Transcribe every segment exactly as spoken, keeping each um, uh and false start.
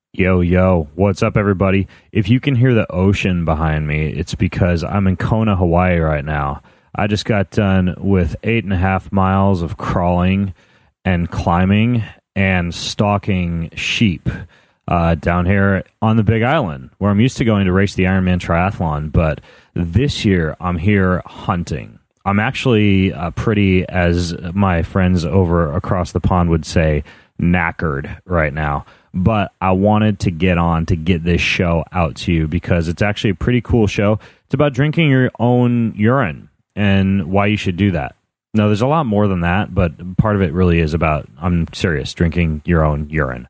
Yo, yo, what's up, everybody? If you can hear the ocean behind me, it's because I'm in Kona, Hawaii right now. I just got done with eight and a half miles of crawling and climbing and stalking sheep uh, down here on the Big Island, where I'm used to going to race the Ironman triathlon. But this year, I'm here hunting. I'm actually uh, pretty, as my friends over across the pond would say, knackered right now. But I wanted to get on to get this show out to you because it's actually a pretty cool show. It's about drinking your own urine and why you should do that. No, there's a lot more than that, but part of it really is about, I'm serious, drinking your own urine.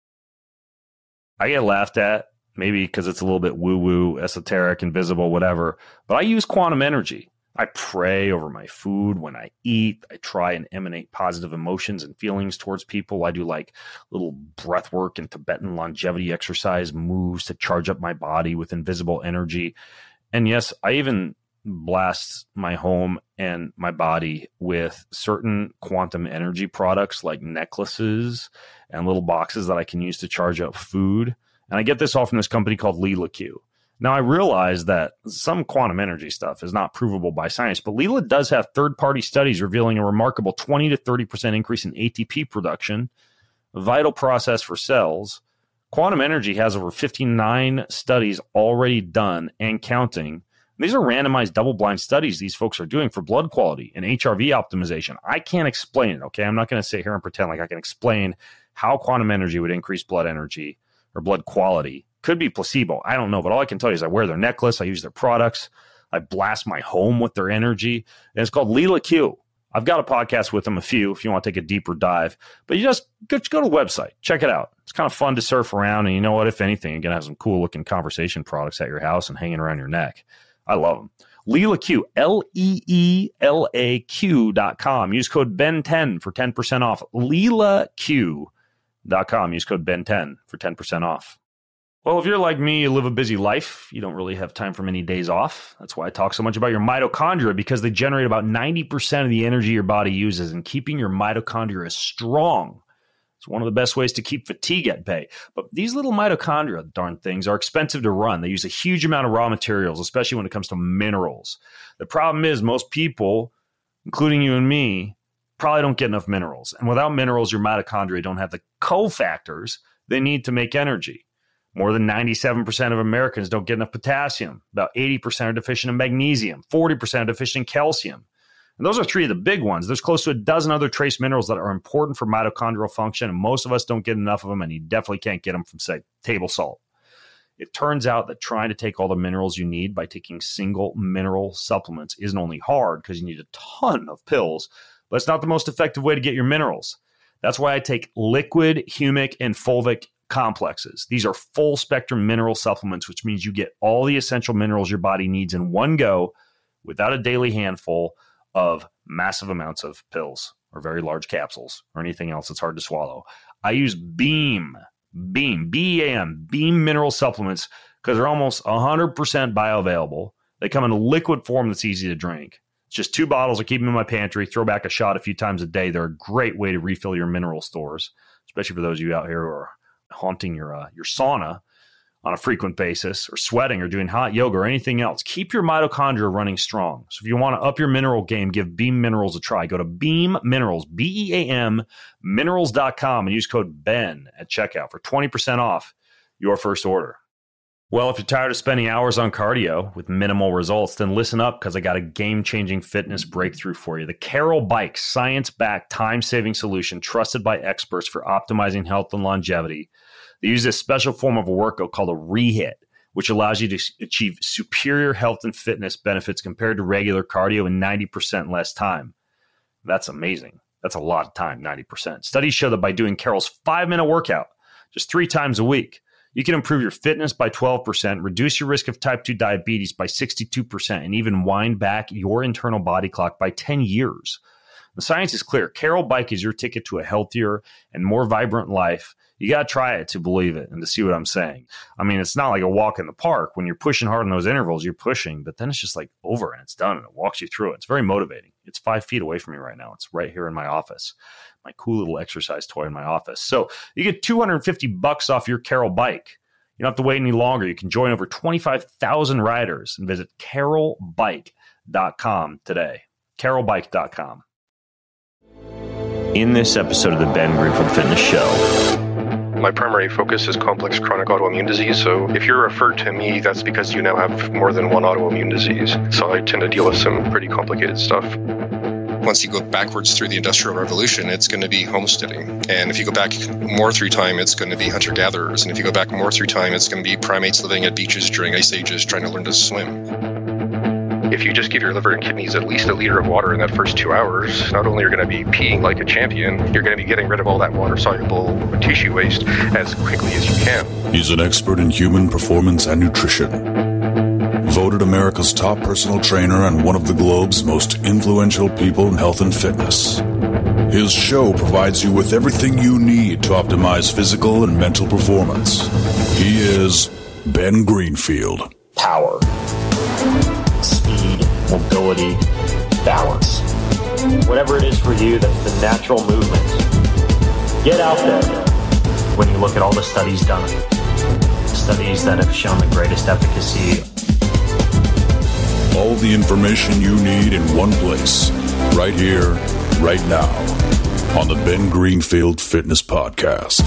I get laughed at, maybe because it's a little bit woo-woo, esoteric, invisible, whatever, but I use quantum energy. I pray over my food when I eat. I try and emanate positive emotions and feelings towards people. I do like little breath work and Tibetan longevity exercise moves to charge up my body with invisible energy. And yes, I even blast my home and my body with certain quantum energy products like necklaces and little boxes that I can use to charge up food. And I get this all from this company called Leela Q. Now, I realize that some quantum energy stuff is not provable by science, but Leela does have third-party studies revealing a remarkable twenty to thirty percent increase in A T P production, a vital process for cells. Quantum energy has over fifty-nine studies already done and counting. These are randomized double-blind studies these folks are doing for blood quality and H R V optimization. I can't explain it, okay? I'm not going to sit here and pretend like I can explain how quantum energy would increase blood energy or blood quality. Could be placebo. I don't know. But all I can tell you is I wear their necklace. I use their products. I blast my home with their energy. And it's called Leela Q. I've got a podcast with them, a few, if you want to take a deeper dive. But you just go, just go to the website. Check it out. It's kind of fun to surf around. And you know what? If anything, you're going to have some cool-looking conversation products at your house and hanging around your neck. I love them. Leela Q, L E E L A Q dot com. Use code B E N ten for ten percent off. Leela Q dot com. Use code B E N ten for ten percent off. Well, if you're like me, you live a busy life. You don't really have time for many days off. That's why I talk so much about your mitochondria, because they generate about ninety percent of the energy your body uses, and keeping your mitochondria strong is one of the best ways to keep fatigue at bay. But these little mitochondria, darn things, are expensive to run. They use a huge amount of raw materials, especially when it comes to minerals. The problem is most people, including you and me, probably don't get enough minerals. And without minerals, your mitochondria don't have the cofactors they need to make energy. More than ninety-seven percent of Americans don't get enough potassium. About eighty percent are deficient in magnesium. forty percent are deficient in calcium. And those are three of the big ones. There's close to a dozen other trace minerals that are important for mitochondrial function, and most of us don't get enough of them, and you definitely can't get them from, say, table salt. It turns out that trying to take all the minerals you need by taking single mineral supplements isn't only hard because you need a ton of pills, but it's not the most effective way to get your minerals. That's why I take liquid, humic, and fulvic complexes. These are full spectrum mineral supplements, which means you get all the essential minerals your body needs in one go without a daily handful of massive amounts of pills or very large capsules or anything else that's hard to swallow. I use Beam, Beam, B E A M, Beam mineral supplements because they're almost one hundred percent bioavailable. They come in a liquid form that's easy to drink. It's just two bottles. I keep them in my pantry, throw back a shot a few times a day. They're a great way to refill your mineral stores, especially for those of you out here who are haunting your uh, your sauna on a frequent basis, or sweating, or doing hot yoga, or anything else. Keep your mitochondria running strong. So if you want to up your mineral game, give Beam Minerals a try. Go to Beam Minerals, B E A M, minerals dot com, and use code B E N at checkout for twenty percent off your first order. Well, if you're tired of spending hours on cardio with minimal results, then listen up, because I got a game-changing fitness breakthrough for you. The Carol Bike, science-backed, time-saving solution trusted by experts for optimizing health and longevity. They use this special form of a workout called a rehit, which allows you to achieve superior health and fitness benefits compared to regular cardio in ninety percent less time. That's amazing. That's a lot of time, ninety percent. Studies show that by doing Carol's five-minute workout just three times a week, you can improve your fitness by twelve percent, reduce your risk of type two diabetes by sixty-two percent, and even wind back your internal body clock by ten years. The science is clear. Carol Bike is your ticket to a healthier and more vibrant life. You got to try it to believe it and to see what I'm saying. I mean, it's not like a walk in the park. When you're pushing hard in those intervals, you're pushing, but then it's just like over and it's done and it walks you through it. It's very motivating. It's five feet away from me right now. It's right here in my office, my cool little exercise toy in my office. So you get two hundred fifty bucks off your Carol Bike You don't have to wait any longer. You can join over twenty-five thousand riders and visit carol bike dot com today. carol bike dot com. In this episode of the Ben Greenfield Fitness Show, my primary focus is complex chronic autoimmune disease. So if you're referred to me, that's because you now have more than one autoimmune disease. So I tend to deal with some pretty complicated stuff. Once you go backwards through the Industrial Revolution, it's going to be homesteading. And if you go back more through time, it's going to be hunter-gatherers. And if you go back more through time, it's going to be primates living at beaches during ice ages trying to learn to swim. If you just give your liver and kidneys at least a liter of water in that first two hours, not only are you going to be peeing like a champion, you're going to be getting rid of all that water-soluble tissue waste as quickly as you can. He's an expert in human performance and nutrition. Voted America's top personal trainer and one of the globe's most influential people in health and fitness. His show provides you with everything you need to optimize physical and mental performance. He is Ben Greenfield. Power, speed, mobility, balance. Whatever it is for you, that's the natural movement. Get out there. When you look at all the studies done, studies that have shown the greatest efficacy. All the information you need in one place, right here, right now, on the Ben Greenfield Fitness Podcast.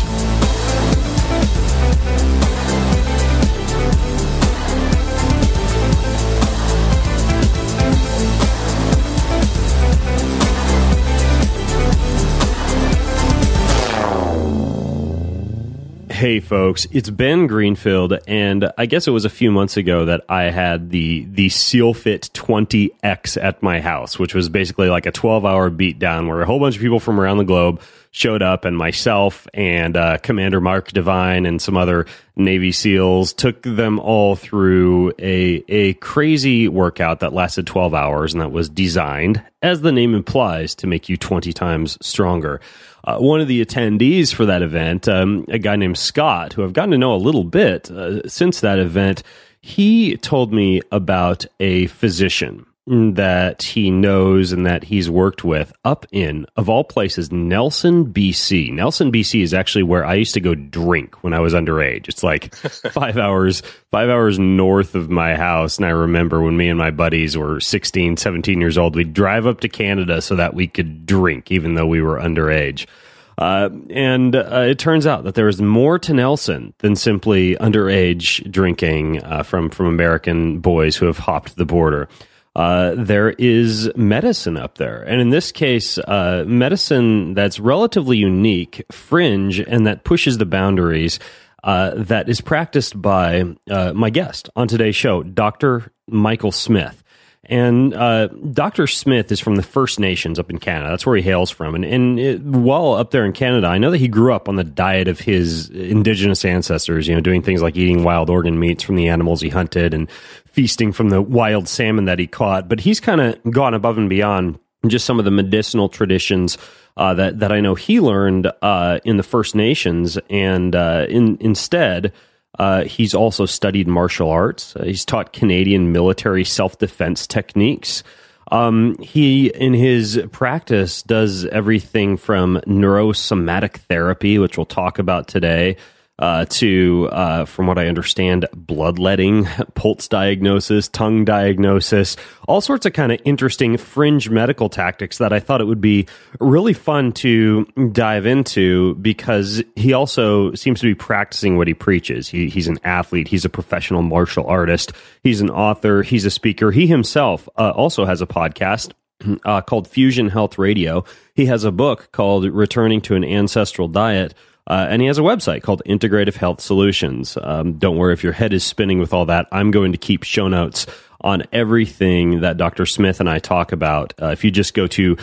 Hey folks, it's Ben Greenfield, and I guess it was a few months ago that I had the the SealFit twenty X at my house, which was basically like a twelve hour beatdown where a whole bunch of people from around the globe showed up, and myself and uh, Commander Mark Devine and some other Navy SEALs took them all through a a crazy workout that lasted twelve hours, and that was designed, as the name implies, to make you twenty times stronger. Uh, one of the attendees for that event, um, a guy named Scott, who I've gotten to know a little bit uh, since that event, he told me about a physician that he knows and that he's worked with up in, of all places, Nelson, B C. Nelson, B C is actually where I used to go drink when I was underage. It's like five hours, five hours north of my house. And I remember when me and my buddies were sixteen, seventeen years old, we'd drive up to Canada so that we could drink, even though we were underage. Uh, and uh, it turns out that there is more to Nelson than simply underage drinking uh, from, from American boys who have hopped the border. Uh, there is medicine up there. And in this case, uh, medicine that's relatively unique, fringe, and that pushes the boundaries, uh, that is practiced by uh, my guest on today's show, Doctor Michael Smith. And uh, Doctor Smith is from the First Nations up in Canada. That's where he hails from. And, and it, while up there in Canada, I know that he grew up on the diet of his indigenous ancestors, you know, doing things like eating wild organ meats from the animals he hunted and feasting from the wild salmon that he caught. But he's kind of gone above and beyond just some of the medicinal traditions uh, that, that I know he learned uh, in the First Nations. And uh, in, instead... Uh, he's also studied martial arts. Uh, he's taught Canadian military self-defense techniques. Um, he, in his practice, does everything from neurosomatic therapy, which we'll talk about today, uh, to, uh, from what I understand, bloodletting, pulse diagnosis, tongue diagnosis, all sorts of kind of interesting fringe medical tactics that I thought it would be really fun to dive into, because he also seems to be practicing what he preaches. He, he's an athlete. He's a professional martial artist. He's an author. He's a speaker. He himself uh, also has a podcast uh, called Fusion Health Radio. He has a book called Returning to an Ancestral Diet. Uh, and he has a website called Integrative Health Solutions. Um, don't worry if your head is spinning with all that. I'm going to keep show notes on everything that Doctor Smith and I talk about. Uh, if you just go to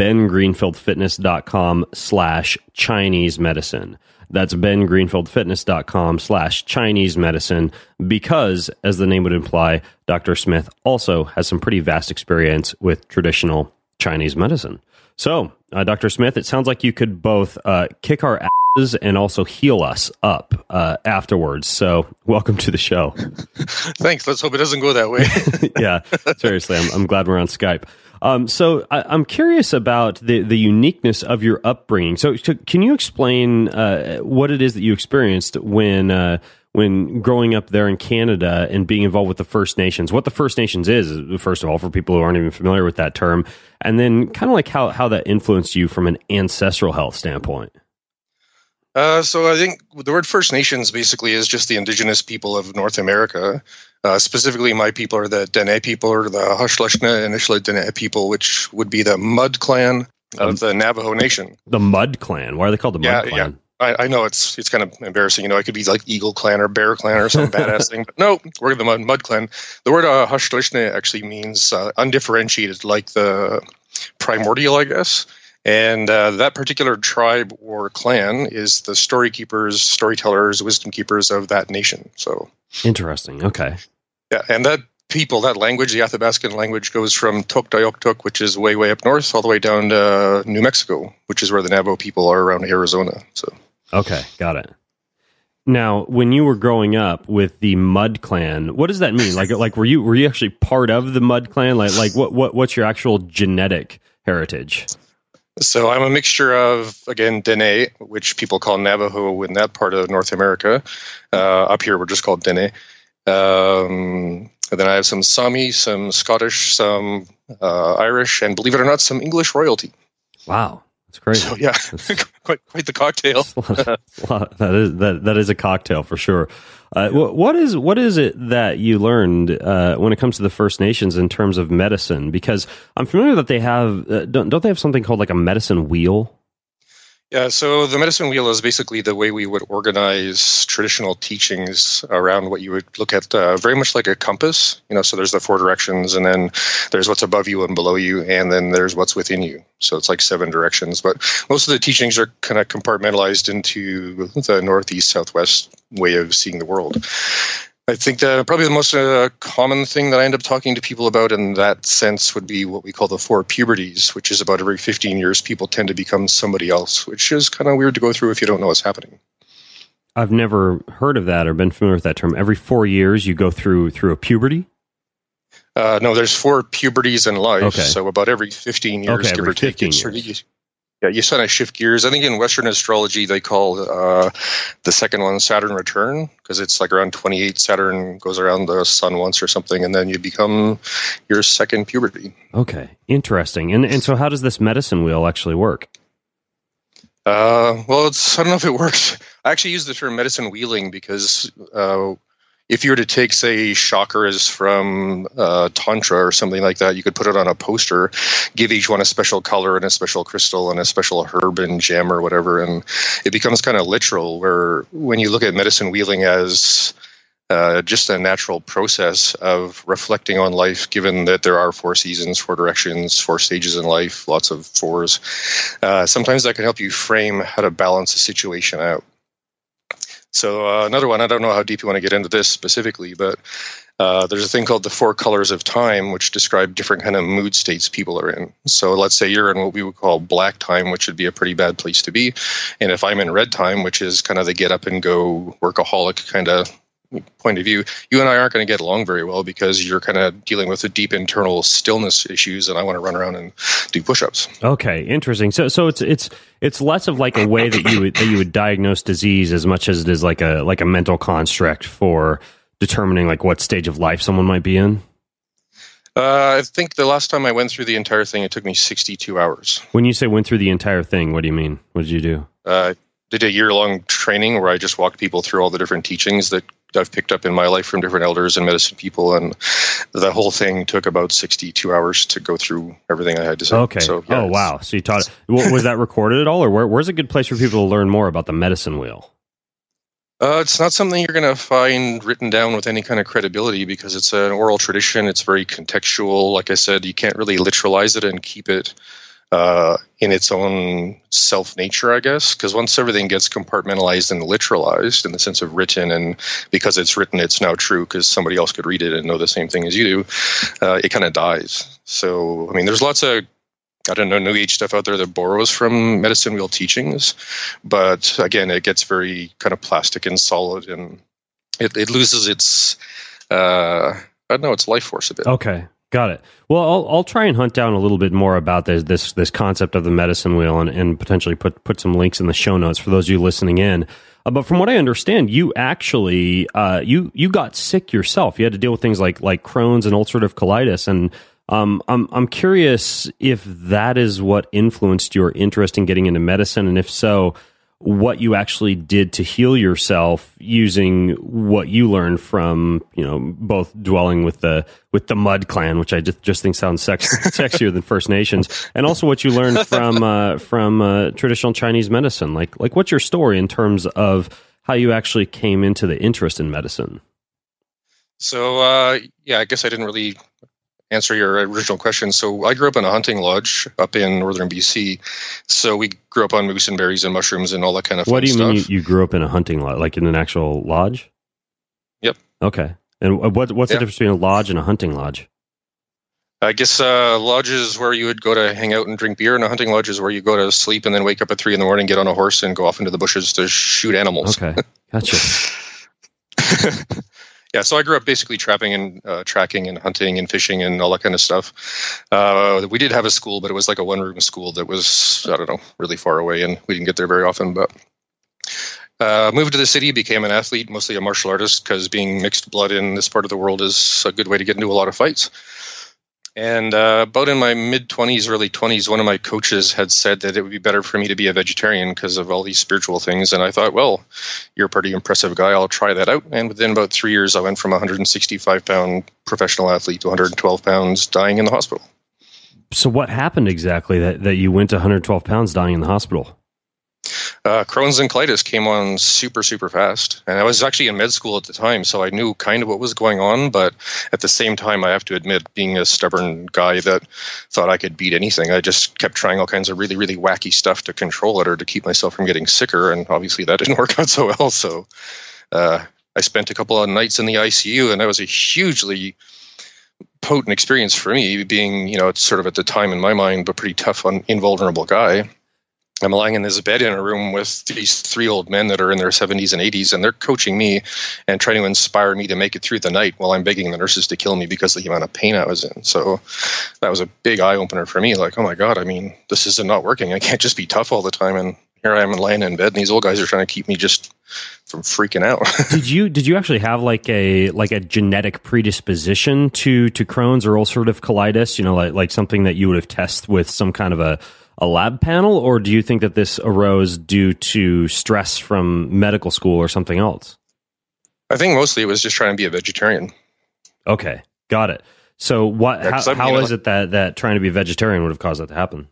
bengreenfieldfitness.com slash Chinese medicine. That's bengreenfieldfitness.com slash Chinese medicine, because, as the name would imply, Doctor Smith also has some pretty vast experience with traditional Chinese medicine. So, uh, Doctor Smith, it sounds like you could both uh, kick our asses and also heal us up uh, afterwards. So, welcome to the show. Thanks. Let's hope it doesn't go that way. Yeah, seriously, I'm, I'm glad we're on Skype. Um, so, I, I'm curious about the, the uniqueness of your upbringing. So, so can you explain uh, what it is that you experienced when uh, when growing up there in Canada and being involved with the First Nations, what the First Nations is, first of all, for people who aren't even familiar with that term, and then kind of like how, how that influenced you from an ancestral health standpoint. Uh, so I think the word First Nations basically is just the indigenous people of North America. Uh, specifically, my people are the Dene people, or the Haudenosaunee and Anishinaabe people, which would be the Mud Clan of um, the Navajo Nation. The Mud Clan? Why are they called the Mud yeah, Clan? Yeah. I, I know it's it's kind of embarrassing. You know, it could be like Eagle Clan or Bear Clan or some badass thing. But no, we're the Mud, Mud Clan. The word uh, Haudenosaunee actually means uh, undifferentiated, like the primordial, I guess. And uh, that particular tribe or clan is the story keepers, storytellers, wisdom keepers of that nation. So interesting. Okay. Yeah, and that people, that language, the Athabascan language, goes from Tuktoyaktuk, which is way, way up north, all the way down to New Mexico, which is where the Navajo people are around Arizona. So. Okay, got it. Now, when you were growing up with the Mud Clan, what does that mean? Like, like were you were you actually part of the Mud Clan? Like, like what what what's your actual genetic heritage? So I'm a mixture of, again, Dene, which people call Navajo in that part of North America. Uh, up here, we're just called Dene. Um, and then I have some Sami, some Scottish, some uh, Irish, and believe it or not, some English royalty. Wow. That's great. So yeah, quite quite the cocktail. that is that that is a cocktail for sure. Uh, what is what is it that you learned uh, when it comes to the First Nations in terms of medicine? Because I'm familiar that they have uh, don't don't they have something called like a medicine wheel? Yeah, so the medicine wheel is basically the way we would organize traditional teachings around what you would look at uh, very much like a compass. You know, so there's the four directions, and then there's what's above you and below you, and then there's what's within you. So it's like seven directions. But most of the teachings are kind of compartmentalized into the northeast, southwest way of seeing the world. I think that probably the most uh, common thing that I end up talking to people about in that sense would be what we call the four puberties, which is about every fifteen years people tend to become somebody else, which is kind of weird to go through if you don't know what's happening. I've never heard of that or been familiar with that term. Every four years you go through through a puberty? Uh, no, there's four puberties in life, okay. So about every fifteen years, okay, give every or take. years. Yeah, you kind of shift gears. I think in Western astrology, they call uh, the second one Saturn return, because it's like around twenty-eight. Saturn goes around the sun once or something, and then you become your second puberty. Okay, interesting. And and so how does this medicine wheel actually work? Uh, well, it's, I don't know if it works. I actually use the term medicine wheeling because uh, if you were to take, say, chakras from uh, Tantra or something like that, you could put it on a poster, give each one a special color and a special crystal and a special herb and gem or whatever, and it becomes kind of literal, where when you look at medicine wheeling as uh, just a natural process of reflecting on life, given that there are four seasons, four directions, four stages in life, lots of fours, uh, sometimes that can help you frame how to balance a situation out. So uh, another one, I don't know how deep you want to get into this specifically, but uh, there's a thing called the four colors of time, which describe different kind of mood states people are in. So let's say you're in what we would call black time, which would be a pretty bad place to be. And if I'm in red time, which is kind of the get up and go workaholic kind of point of view, you and I aren't going to get along very well because you're kind of dealing with the deep internal stillness issues, and I want to run around and do push-ups. Okay, interesting. So, so it's it's it's less of like a way that you would, that you would diagnose disease as much as it is like a like a mental construct for determining like what stage of life someone might be in. Uh, I think the last time I went through the entire thing, it took me sixty-two hours. When you say went through the entire thing, what do you mean? What did you do? Uh, did a year-long training where I just walked people through all the different teachings that I've picked up in my life from different elders and medicine people, and the whole thing took about sixty-two hours to go through everything I had to say. Okay. So, yeah, oh, wow. So you taught it. Was that recorded at all, or where, where's a good place for people to learn more about the medicine wheel? Uh, it's not something you're going to find written down with any kind of credibility because it's an oral tradition. It's very contextual. Like I said, you can't really literalize it and keep it uh, in its own self-nature, I guess, because once everything gets compartmentalized and literalized in the sense of written, and because it's written, it's now true because somebody else could read it and know the same thing as you do, uh, it kind of dies. So, I mean, there's lots of, I don't know, New Age stuff out there that borrows from medicine wheel teachings, but again, it gets very kind of plastic and solid, and it, it loses its, uh, I don't know, its life force a bit. Okay. Got it. Well, I'll, I'll try and hunt down a little bit more about this this this concept of the medicine wheel, and, and potentially put put some links in the show notes for those of you listening in. Uh, but from what I understand, you actually uh, you you got sick yourself. You had to deal with things like like Crohn's and ulcerative colitis, and um, I'm I'm curious if that is what influenced your interest in getting into medicine, and if so, what you actually did to heal yourself using what you learned from, you know, both dwelling with the with the Mud Clan, which I just, just think sounds sex, sexier than First Nations, and also what you learned from uh, from uh, traditional Chinese medicine. Like, like what's your story in terms of how you actually came into the interest in medicine? So, uh, yeah, I guess I didn't really answer your original question. So I grew up in a hunting lodge up in northern B C. So we grew up on moose and berries and mushrooms and all that kind of fun What do you stuff. mean you, you grew up in a hunting lodge, like in an actual lodge? Yep. Okay. And what what's Yeah. the difference between a lodge and a hunting lodge? I guess uh, lodges where you would go to hang out and drink beer, and a hunting lodge is where you go to sleep and then wake up at three in the morning, get on a horse, and go off into the bushes to shoot animals. Okay. Gotcha. Yeah, so I grew up basically trapping and uh, tracking and hunting and fishing and all that kind of stuff. Uh, we did have a school, but it was like a one-room school that was, I don't know, really far away, and we didn't get there very often. But uh, moved to the city, became an athlete, mostly a martial artist, because being mixed blood in this part of the world is a good way to get into a lot of fights. And uh, about in my mid-twenties, early twenties, one of my coaches had said that it would be better for me to be a vegetarian because of all these spiritual things. And I thought, well, you're a pretty impressive guy. I'll try that out. And within about three years, I went from a one hundred sixty-five pound professional athlete to one hundred twelve pounds, dying in the hospital. So what happened exactly that, that you went to one hundred twelve pounds dying in the hospital? Uh, Crohn's and colitis came on super, super fast. And I was actually in med school at the time, so I knew kind of what was going on. But at the same time, I have to admit, being a stubborn guy that thought I could beat anything, I just kept trying all kinds of really, really wacky stuff to control it or to keep myself from getting sicker. And obviously that didn't work out so well. So uh, I spent a couple of nights in the I C U, and that was a hugely potent experience for me, being, you know, it's sort of at the time in my mind, but pretty tough, un- invulnerable guy. I'm lying in this bed in a room with these three old men that are in their seventies and eighties, and they're coaching me and trying to inspire me to make it through the night while I'm begging the nurses to kill me because of the amount of pain I was in. So that was a big eye-opener for me. Like, oh my God, I mean, this is not working. I can't just be tough all the time. And here I am lying in bed, and these old guys are trying to keep me just from freaking out. did you did you actually have like a like a genetic predisposition to to Crohn's or ulcerative colitis? You know, like like something that you would have tested with some kind of a a lab panel, or do you think that this arose due to stress from medical school or something else? I think mostly it was just trying to be a vegetarian. Okay, got it. So what? Yeah, how I'm, how you know, is it that that trying to be a vegetarian would have caused that to happen?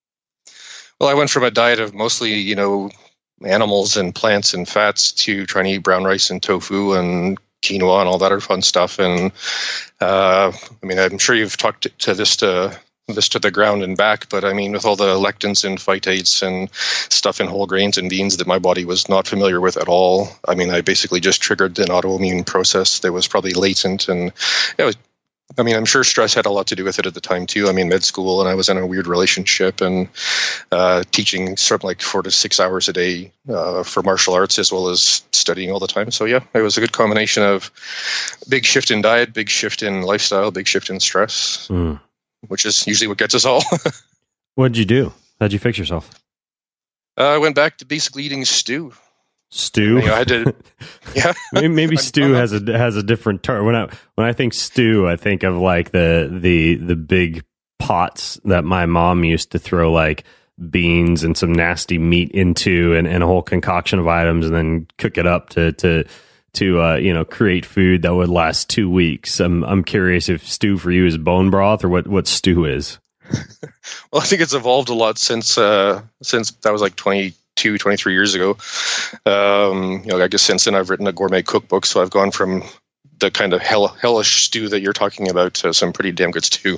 Well, I went from a diet of mostly, you know, animals and plants and fats to trying to eat brown rice and tofu and quinoa and all that other fun stuff. And uh, I mean, I'm sure you've talked to, to this to this to the ground and back, but I mean, with all the lectins and phytates and stuff in whole grains and beans that my body was not familiar with at all, I mean, I basically just triggered an autoimmune process that was probably latent. And it was, I mean, I'm sure stress had a lot to do with it at the time too. I mean, med school, and I was in a weird relationship and uh, teaching sort of like four to six hours a day uh, for martial arts as well as studying all the time. So yeah, it was a good combination of big shift in diet, big shift in lifestyle, big shift in stress. Mm. Which is usually what gets us all. What did you do? How'd you fix yourself? Uh, I went back to basically eating stew. Stew. You know, I had to. Yeah. maybe maybe stew has a has a different term. When I when I think stew, I think of like the the the big pots that my mom used to throw like beans and some nasty meat into, and, and a whole concoction of items, and then cook it up to to. to uh, you know, create food that would last two weeks. I'm I'm curious if stew for you is bone broth or what, what stew is. Well, I think it's evolved a lot since uh, since that was like twenty-two, twenty-three years ago. Um, you know, I guess since then I've written a gourmet cookbook, so I've gone from the kind of hell, hellish stew that you're talking about to some pretty damn good stew.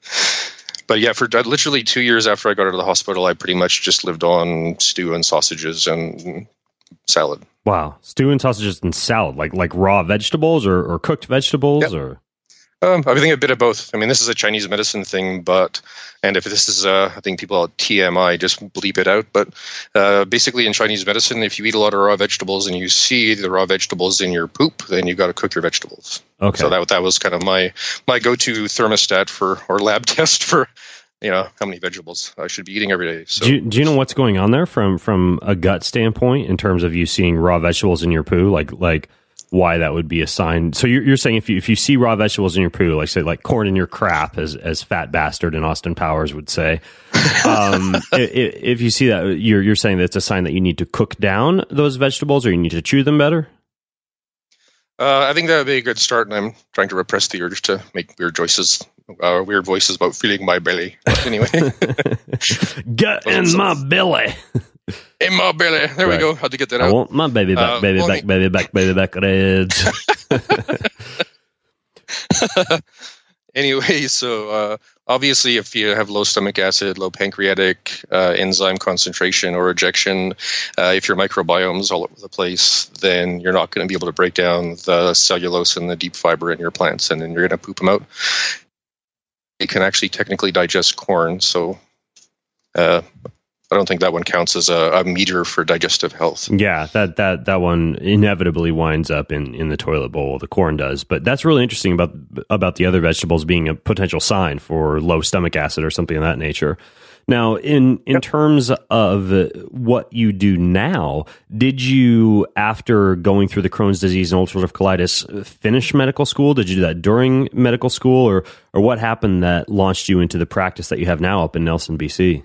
But yeah, for literally two years after I got out of the hospital, I pretty much just lived on stew and sausages and salad. Wow, stew and sausages and salad, like like raw vegetables or, or cooked vegetables, yep. or Um, I think a bit of both. I mean, this is a Chinese medicine thing, but, and if this is, uh, I think people call it T M I, just bleep it out. But uh, basically in Chinese medicine, if you eat a lot of raw vegetables and you see the raw vegetables in your poop, then you got to cook your vegetables. Okay. So that that was kind of my, my go-to thermostat for, or lab test for, you know, how many vegetables I should be eating every day. So, do you, do you know what's going on there from, from a gut standpoint in terms of you seeing raw vegetables in your poo? Like, like, why that would be a sign. So you're, you're saying if you if you see raw vegetables in your poo, like say like corn in your crap, as as Fat Bastard and Austin Powers would say, um, if, if you see that, you're you're saying that it's a sign that you need to cook down those vegetables or you need to chew them better. Uh, I think that would be a good start, and I'm trying to repress the urge to make weird choices, uh, weird voices about feeling my belly. But anyway, get in my belly. In my belly. There right. we go. How'd you get that out? I want my baby back, uh, baby back, me. baby back, baby back ribs. Anyway, so uh, obviously if you have low stomach acid, low pancreatic uh, enzyme concentration or ejection, uh, if your microbiome's all over the place, then you're not going to be able to break down the cellulose and the deep fiber in your plants, and then you're going to poop them out. It can actually technically digest corn, so... Uh, I don't think that one counts as a, a meter for digestive health. Yeah, that that that one inevitably winds up in, in the toilet bowl. The corn does, but that's really interesting about about the other vegetables being a potential sign for low stomach acid or something of that nature. Now, in in yep. terms of what you do now, did you, after going through the Crohn's disease and ulcerative colitis, finish medical school? Did you do that during medical school, or or what happened that launched you into the practice that you have now up in Nelson, B C?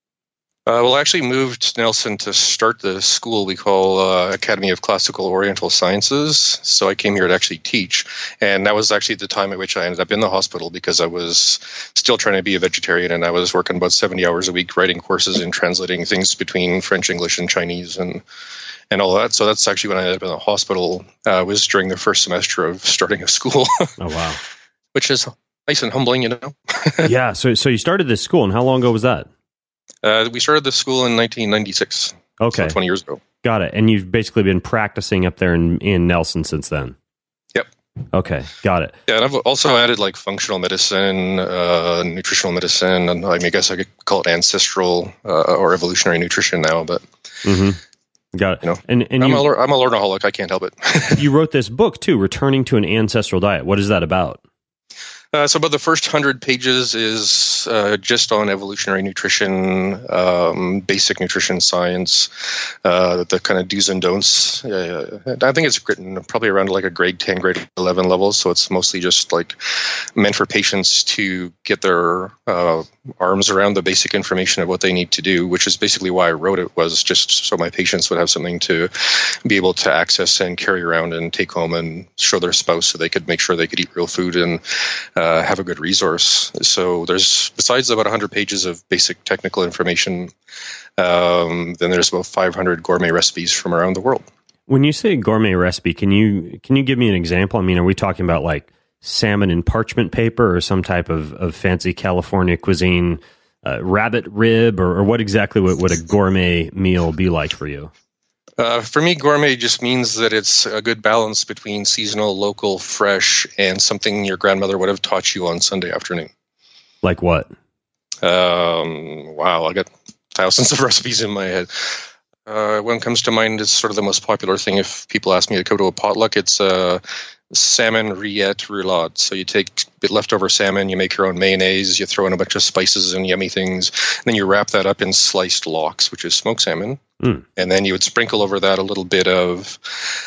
Uh, well, I actually moved to Nelson to start the school we call uh, Academy of Classical Oriental Sciences. So I came here to actually teach. And that was actually the time at which I ended up in the hospital because I was still trying to be a vegetarian, and I was working about seventy hours a week writing courses and translating things between French, English, and Chinese and and all that. So that's actually when I ended up in the hospital, uh, was during the first semester of starting a school. Oh, wow. Which is nice and humbling, you know? Yeah. So, so you started this school, and how long ago was that? Uh, we started the school in nineteen ninety-six. Okay. So twenty years ago. Got it. And you've basically been practicing up there in, in Nelson since then? Yep. Okay. Got it. Yeah, and I've also added like functional medicine, uh, nutritional medicine, and I, mean, I guess I could call it ancestral uh, or evolutionary nutrition now, but... Mm-hmm. Got it. You know, and, and I'm, you, a, I'm a learnaholic. I can't help it. You wrote this book, too, Returning to an Ancestral Diet. What is that about? Uh, so about the first hundred pages is uh, just on evolutionary nutrition, um, basic nutrition science, uh, the kind of do's and don'ts. Uh, I think it's written probably around like a grade ten, grade eleven level. So it's mostly just like meant for patients to get their uh, arms around the basic information of what they need to do, which is basically why I wrote it, was just so my patients would have something to be able to access and carry around and take home and show their spouse so they could make sure they could eat real food and Uh, have a good resource. So there's, besides about one hundred pages of basic technical information, um, then there's about five hundred gourmet recipes from around the world. When you say gourmet recipe, can you can you give me an example? I mean, are we talking about like salmon in parchment paper or some type of, of fancy California cuisine, uh, rabbit rib, or, or what exactly would, would a gourmet meal be like for you? Uh, for me, gourmet just means that it's a good balance between seasonal, local, fresh, and something your grandmother would have taught you on Sunday afternoon. Like what? Um, wow, I got thousands of recipes in my head. Uh, one comes to mind is sort of the most popular thing. If people ask me to go to a potluck, it's uh, salmon rillette roulade. So you take leftover salmon, you make your own mayonnaise, you throw in a bunch of spices and yummy things, and then you wrap that up in sliced lox, which is smoked salmon. Mm. And then you would sprinkle over that a little bit of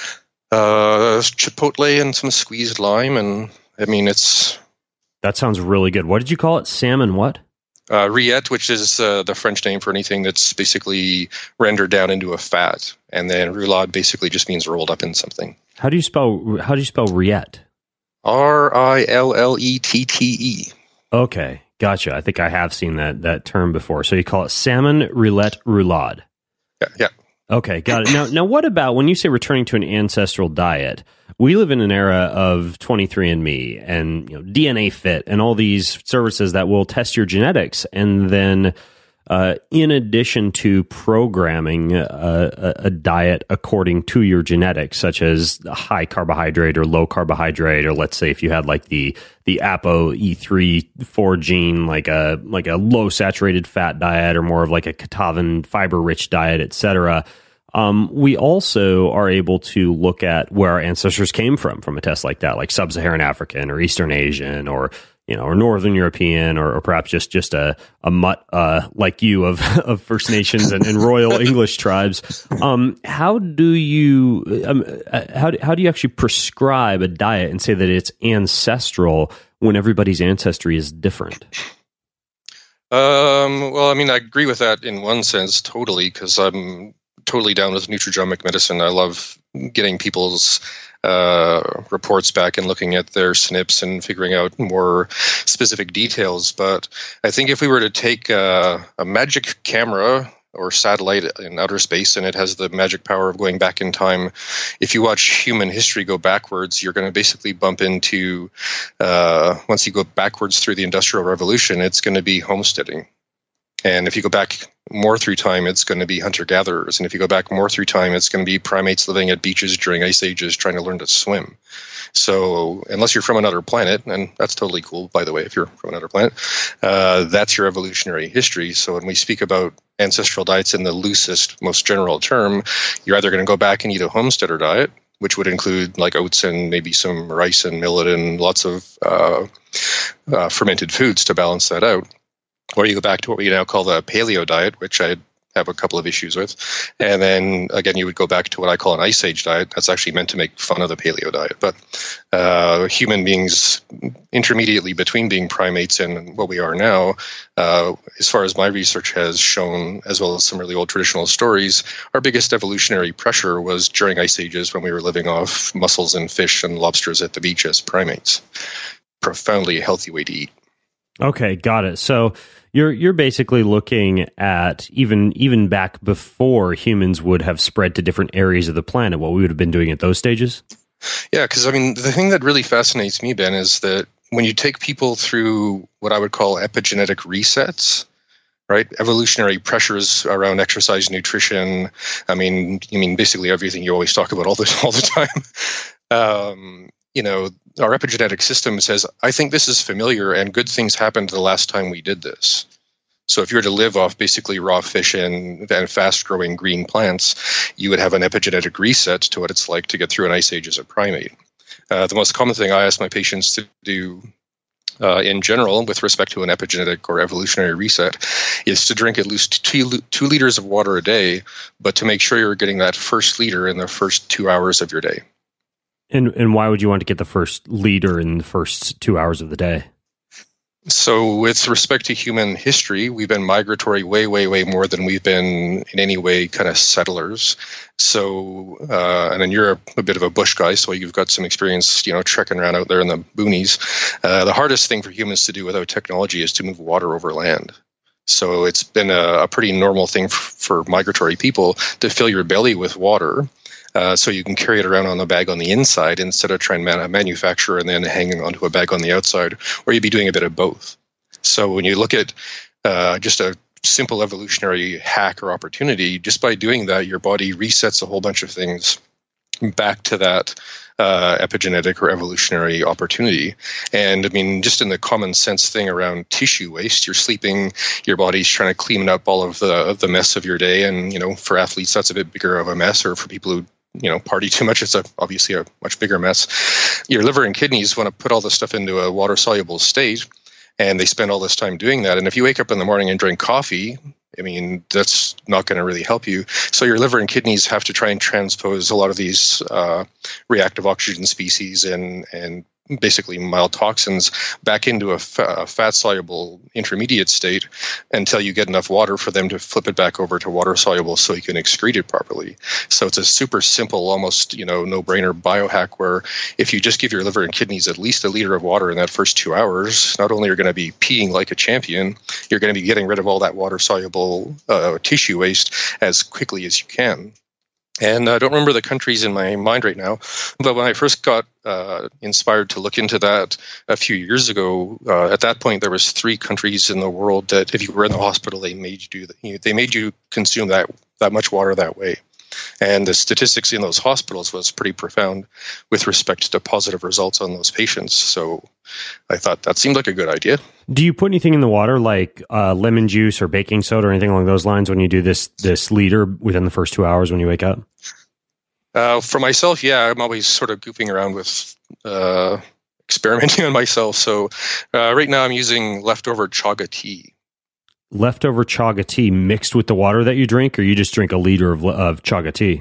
uh, chipotle and some squeezed lime. And I mean, it's... That sounds really good. What did you call it? Salmon what? Uh, rillette, which is uh, the French name for anything that's basically rendered down into a fat. And then roulade basically just means rolled up in something. How do you spell, how do you spell rillette? R I L L E T T E. Okay, gotcha. I think I have seen that that term before. So you call it salmon rillette roulade. Yeah, yeah. Okay, got it. Now, now, what about when you say returning to an ancestral diet? We live in an era of twenty-three and me and you know, D N A Fit and all these services that will test your genetics and then uh, in addition to programming a, a diet according to your genetics, such as high carbohydrate or low carbohydrate, or let's say if you had like the the A P O E three four gene, like a like a low saturated fat diet, or more of like a Katavan fiber rich diet, et cetera. Um, we also are able to look at where our ancestors came from from a test like that, like sub-Saharan African or Eastern Asian or, you know, or Northern European, or, or perhaps just, just a, a mutt, uh, like you of, of First Nations and, and Royal English tribes. Um, how do you, um, how do, how do you actually prescribe a diet and say that it's ancestral when everybody's ancestry is different? Um, well, I mean, I agree with that in one sense, totally, because I'm totally down with nutrigenomic medicine. I love getting people's uh, reports back and looking at their S N Ps and figuring out more specific details. But I think if we were to take uh, a magic camera or satellite in outer space, and it has the magic power of going back in time, if you watch human history go backwards, you're going to basically bump into, uh, once you go backwards through the Industrial Revolution, it's going to be homesteading. And if you go back more through time, it's going to be hunter-gatherers. And if you go back more through time, it's going to be primates living at beaches during ice ages trying to learn to swim. So unless you're from another planet, and that's totally cool, by the way, if you're from another planet, uh, that's your evolutionary history. So when we speak about ancestral diets in the loosest, most general term, you're either going to go back and eat a homesteader diet, which would include like oats and maybe some rice and millet and lots of uh, uh, fermented foods to balance that out. Or you go back to what we now call the paleo diet, which I have a couple of issues with. And then, again, you would go back to what I call an ice age diet. That's actually meant to make fun of the paleo diet. But uh, human beings intermediately between being primates and what we are now, uh, as far as my research has shown, as well as some really old traditional stories, our biggest evolutionary pressure was during ice ages when we were living off mussels and fish and lobsters at the beach as primates. Profoundly healthy way to eat. Okay, got it. So you're you're basically looking at even even back before humans would have spread to different areas of the planet, what we would have been doing at those stages? Yeah, because I mean, the thing that really fascinates me, Ben, is that when you take people through what I would call epigenetic resets, right? Evolutionary pressures around exercise, nutrition. I mean, you mean basically everything you always talk about all the all the time. Um, you know, our epigenetic system says, I think this is familiar and good things happened the last time we did this. So if you were to live off basically raw fish and, and fast-growing green plants, you would have an epigenetic reset to what it's like to get through an ice age as a primate. Uh, the most common thing I ask my patients to do uh, in general with respect to an epigenetic or evolutionary reset is to drink at least two, two liters of water a day, but to make sure you're getting that first liter in the first two hours of your day. And and why would you want to get the first liter in the first two hours of the day? So with respect to human history, we've been migratory way, way, way more than we've been in any way kind of settlers. So, uh, and then you're a, a bit of a bush guy, so you've got some experience, you know, trekking around out there in the boonies. Uh, the hardest thing for humans to do without technology is to move water over land. So it's been a, a pretty normal thing f- for migratory people to fill your belly with water. Uh, so you can carry it around on a bag on the inside instead of trying to man- manufacture and then hanging onto a bag on the outside, or you'd be doing a bit of both. So when you look at uh, just a simple evolutionary hack or opportunity, just by doing that, your body resets a whole bunch of things back to that uh, epigenetic or evolutionary opportunity. And I mean, just in the common sense thing around tissue waste, you're sleeping, your body's trying to clean up all of the the mess of your day. And, you know, for athletes, that's a bit bigger of a mess, or for people who you know, party too much, it's a, obviously a much bigger mess. Your liver and kidneys want to put all this stuff into a water-soluble state, and they spend all this time doing that. And if you wake up in the morning and drink coffee, I mean, that's not going to really help you. So your liver and kidneys have to try and transpose a lot of these uh, reactive oxygen species and and basically mild toxins back into a, f- a fat-soluble intermediate state until you get enough water for them to flip it back over to water-soluble so you can excrete it properly. So it's a super simple, almost, you know, no-brainer biohack where if you just give your liver and kidneys at least a liter of water in that first two hours, not only are you going to be peeing like a champion, you're going to be getting rid of all that water-soluble uh, tissue waste as quickly as you can. And I don't remember the countries in my mind right now, but when I first got uh, inspired to look into that a few years ago, uh, at that point there was three countries in the world that if you were in the hospital, they made you do that. They made you consume that that much water that way. And the statistics in those hospitals was pretty profound with respect to positive results on those patients. So I thought that seemed like a good idea. Do you put anything in the water like uh, lemon juice or baking soda or anything along those lines when you do this this liter within the first two hours when you wake up? Uh, for myself, yeah, I'm always sort of goofing around with uh, experimenting on myself. So uh, right now I'm using leftover chaga tea. Leftover chaga tea mixed with the water that you drink, or you just drink a liter of, of chaga tea?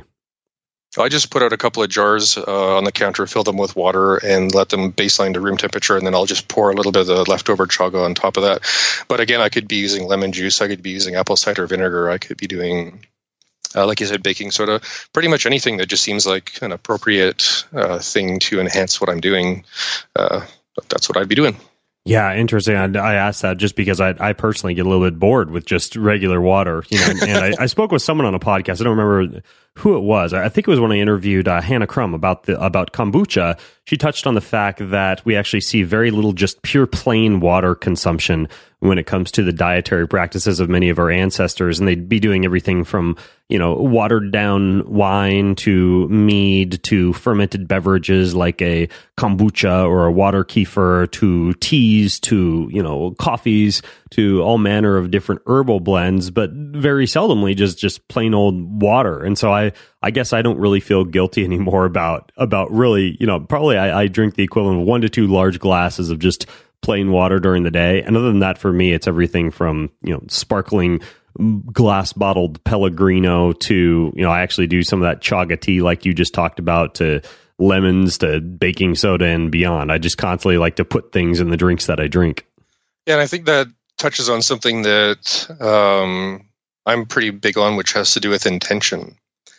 I just put out a couple of jars uh, on the counter, fill them with water, and let them baseline to room temperature, and then I'll just pour a little bit of the leftover chaga on top of that. But again, I could be using lemon juice, I could be using apple cider vinegar, I could be doing, uh, like you said, baking soda, pretty much anything that just seems like an appropriate uh, thing to enhance what I'm doing. Uh, that's what I'd be doing. Yeah, interesting. I, I asked that just because I, I personally get a little bit bored with just regular water, you know. And I, I spoke with someone on a podcast. I don't remember who it was. I think it was when I interviewed uh, Hannah Crum about the about kombucha. She touched on the fact that we actually see very little just pure plain water consumption when it comes to the dietary practices of many of our ancestors, and they'd be doing everything from, you know, watered down wine to mead to fermented beverages like a kombucha or a water kefir to teas to, you know, coffees to all manner of different herbal blends, but very seldomly just just plain old water. And so I I guess I don't really feel guilty anymore about about really, you know, probably I, I drink the equivalent of one to two large glasses of just plain water during the day. And other than that, for me, it's everything from, you know, sparkling glass bottled Pellegrino to, you know, I actually do some of that chaga tea like you just talked about, to lemons to baking soda and beyond. I just constantly like to put things in the drinks that I drink. Yeah, and I think that touches on something that um, I'm pretty big on, which has to do with intention.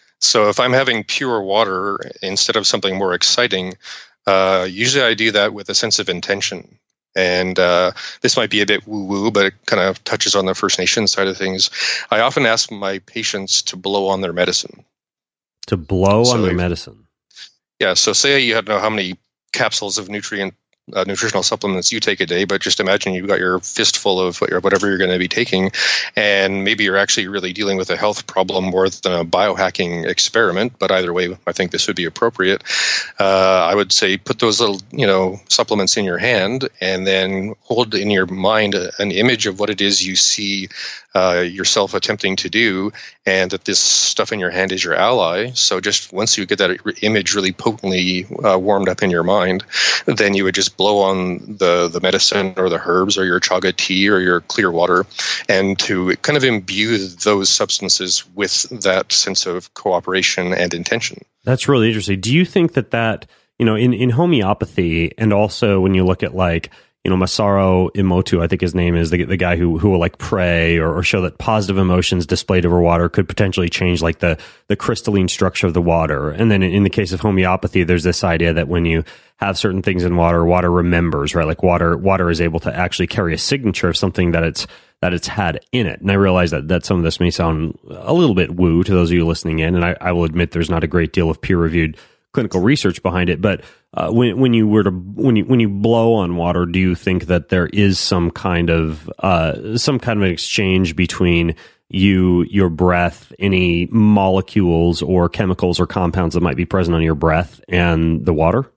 So if I'm having pure water instead of something more exciting, uh, usually I do that with a sense of intention. And uh, this might be a bit woo-woo, but it kind of touches on the First Nations side of things. I often ask my patients to blow on their medicine. To blow so on their if, medicine? Yeah, so say you don't know how many capsules of nutrient Uh, nutritional supplements you take a day, but just imagine you've got your fistful of whatever you're going to be taking, and maybe you're actually really dealing with a health problem more than a biohacking experiment. But either way, I think this would be appropriate. Uh, I would say put those little, you know, supplements in your hand, and then hold in your mind a, an image of what it is you see uh, yourself attempting to do, and that this stuff in your hand is your ally. So just once you get that image really potently uh, warmed up in your mind, then you would just blow on the, the medicine or the herbs or your chaga tea or your clear water, and to kind of imbue those substances with that sense of cooperation and intention. That's really interesting. Do you think that that, you know, in, in homeopathy, and also when you look at like, you know, Masaru Emoto, I think his name is, the the guy who who will like pray or, or show that positive emotions displayed over water could potentially change like the the crystalline structure of the water. And then in, in the case of homeopathy, there's this idea that when you have certain things in water, water remembers, right? Like water water is able to actually carry a signature of something that it's that it's had in it. And I realize that that some of this may sound a little bit woo to those of you listening in, and I, I will admit there's not a great deal of peer-reviewed clinical research behind it, but uh, when when you were to when you when you blow on water, do you think that there is some kind of uh, some kind of an exchange between you, your breath, any molecules or chemicals or compounds that might be present on your breath, and the water?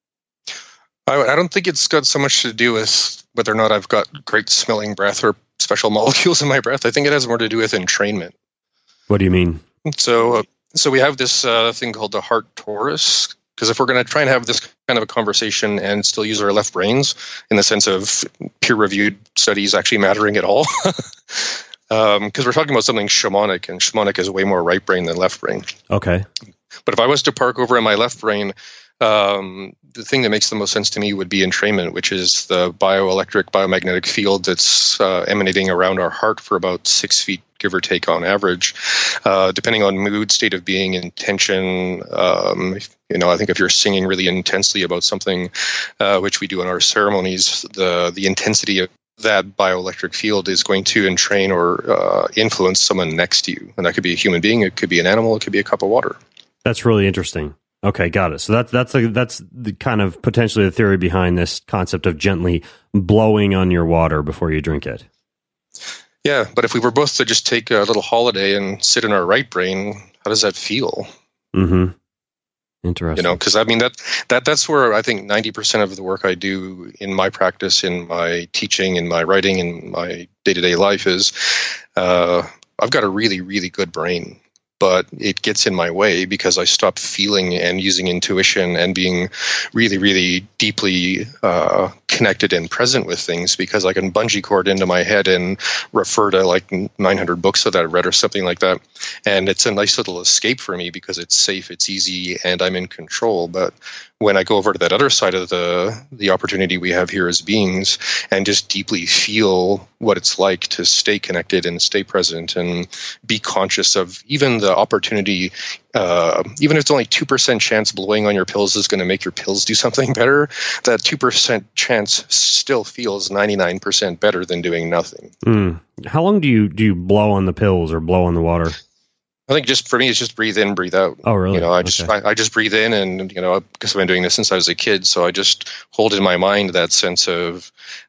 I, I don't think it's got so much to do with whether or not I've got great smelling breath or special molecules in my breath. I think it has more to do with entrainment. What do you mean? So. Uh, So we have this uh, thing called the heart torus, because if we're going to try and have this kind of a conversation and still use our left brains in the sense of peer-reviewed studies actually mattering at all, because um, we're talking about something shamanic, and shamanic is way more right brain than left brain. Okay. But if I was to park over in my left brain, um, the thing that makes the most sense to me would be entrainment, which is the bioelectric, biomagnetic field that's uh, emanating around our heart for about six feet, give or take on average, uh, depending on mood, state of being, intention. Um, you know, I think if you're singing really intensely about something, uh, which we do in our ceremonies, the the intensity of that bioelectric field is going to entrain or uh, influence someone next to you. And that could be a human being, it could be an animal, it could be a cup of water. That's really interesting. Okay, got it. So that's that's a, that's the kind of potentially the theory behind this concept of gently blowing on your water before you drink it. Yeah, but if we were both to just take a little holiday and sit in our right brain, how does that feel? Mm-hmm. Interesting. You know, because I mean that that that's where I think ninety percent of the work I do in my practice, in my teaching, in my writing, in my day-to-day life is uh, I've got a really, really good brain. But it gets in my way because I stop feeling and using intuition and being really, really deeply uh, connected and present with things, because I can bungee cord into my head and refer to like nine hundred books that I read or something like that. And it's a nice little escape for me because it's safe, it's easy, and I'm in control. But when I go over to that other side of the the opportunity we have here as beings and just deeply feel what it's like to stay connected and stay present and be conscious of even the opportunity, uh, even if it's only two percent chance blowing on your pills is going to make your pills do something better, that two percent chance still feels ninety-nine percent better than doing nothing. Mm. How long do you do you blow on the pills or blow on the water? I think just for me, it's just breathe in, breathe out. Oh, really? You know, I just okay. I, I just breathe in, and you know, because I've been doing this since I was a kid, so I just hold in my mind that sense of.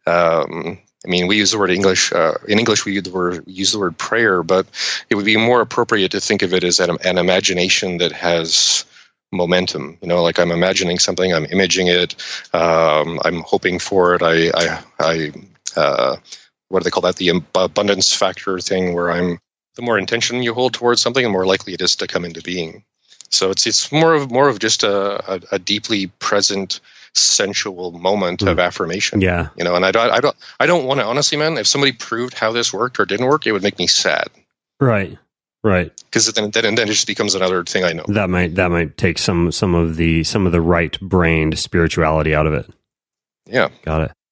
Um, I mean, we use the word English. Uh, in English, we use the word we use the word prayer, but it would be more appropriate to think of it as an, an imagination that has momentum. You know, like I'm imagining something, I'm imaging it, um, I'm hoping for it. I, I, I uh, what do they call that? The abundance factor thing, where I'm. The more intention you hold towards something, the more likely it is to come into being. So it's it's more of more of just a, a, a deeply present, sensual moment mm. of affirmation. Yeah, you know. And I don't I don't I don't want to honestly, man. If somebody proved how this worked or didn't work, it would make me sad. Right, right. Because then then then it just becomes another thing I know. That might that might take some some of the some of the right-brained spirituality out of it. Yeah, got it.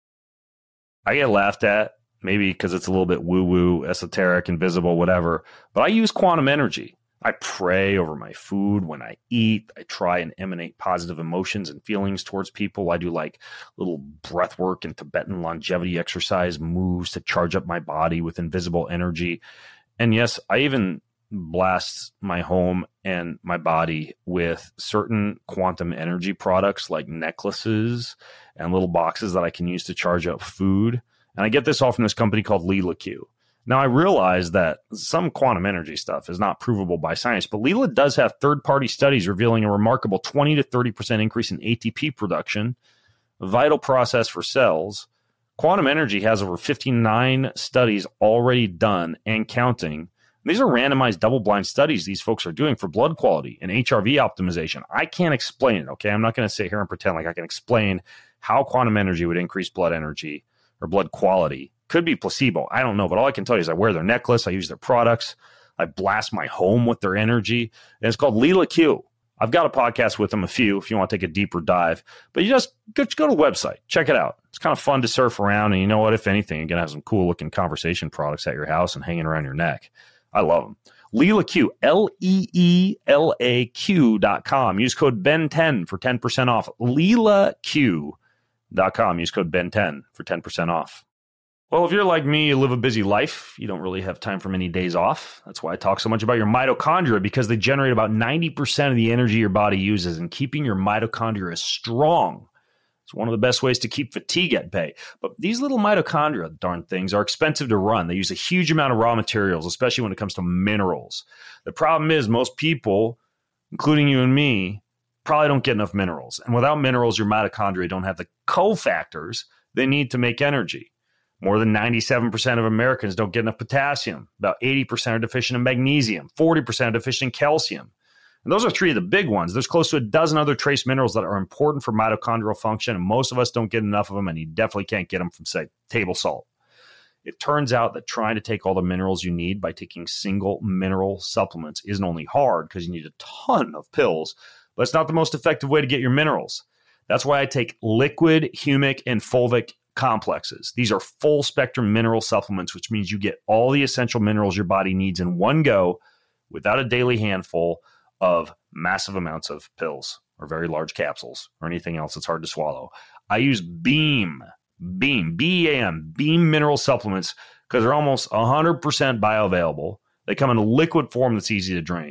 I get laughed at. Maybe because it's a little bit woo-woo, esoteric, invisible, whatever. But I use quantum energy. I pray over my food when I eat. I try and emanate positive emotions and feelings towards people. I do like little breath work and Tibetan longevity exercise moves to charge up my body with invisible energy. And yes, I even blast my home and my body with certain quantum energy products like necklaces and little boxes that I can use to charge up food. And I get this all from this company called Leela Q. Now, I realize that some quantum energy stuff is not provable by science, but Leela does have third-party studies revealing a remarkable twenty to thirty percent increase in A T P production, a vital process for cells. Quantum energy has over fifty-nine studies already done and counting. These are randomized double-blind studies these folks are doing for blood quality and H R V optimization. I can't explain it, okay? I'm not going to sit here and pretend like I can explain how quantum energy would increase blood energy or blood quality. Could be placebo. I don't know. But all I can tell you is I wear their necklace. I use their products. I blast my home with their energy. And it's called Leela Q. I've got a podcast with them, a few, if you want to take a deeper dive. But you just go, go to the website. Check it out. It's kind of fun to surf around. And you know what? If anything, you're going to have some cool-looking conversation products at your house and hanging around your neck. I love them. Leela Q, L E E L A Q dot com. Use code Ben ten for ten percent off. Leela Q. Dot com. Use code Ben ten for ten percent off. Well, if you're like me, you live a busy life. You don't really have time for many days off. That's why I talk so much about your mitochondria, because they generate about ninety percent of the energy your body uses, and keeping your mitochondria strong is one of the best ways to keep fatigue at bay. But these little mitochondria, darn things, are expensive to run. They use a huge amount of raw materials, especially when it comes to minerals. The problem is most people, including you and me, probably don't get enough minerals. And without minerals, your mitochondria don't have the cofactors they need to make energy. More than ninety-seven percent of Americans don't get enough potassium. About eighty percent are deficient in magnesium. forty percent are deficient in calcium. And those are three of the big ones. There's close to a dozen other trace minerals that are important for mitochondrial function, and most of us don't get enough of them, and you definitely can't get them from, say, table salt. It turns out that trying to take all the minerals you need by taking single mineral supplements isn't only hard because you need a ton of pills, but it's not the most effective way to get your minerals. That's why I take liquid, humic, and fulvic complexes. These are full spectrum mineral supplements, which means you get all the essential minerals your body needs in one go without a daily handful of massive amounts of pills or very large capsules or anything else that's hard to swallow. I use Beam, Beam, B E A M, Beam mineral supplements because they're almost one hundred percent bioavailable. They come in a liquid form that's easy to drink. It's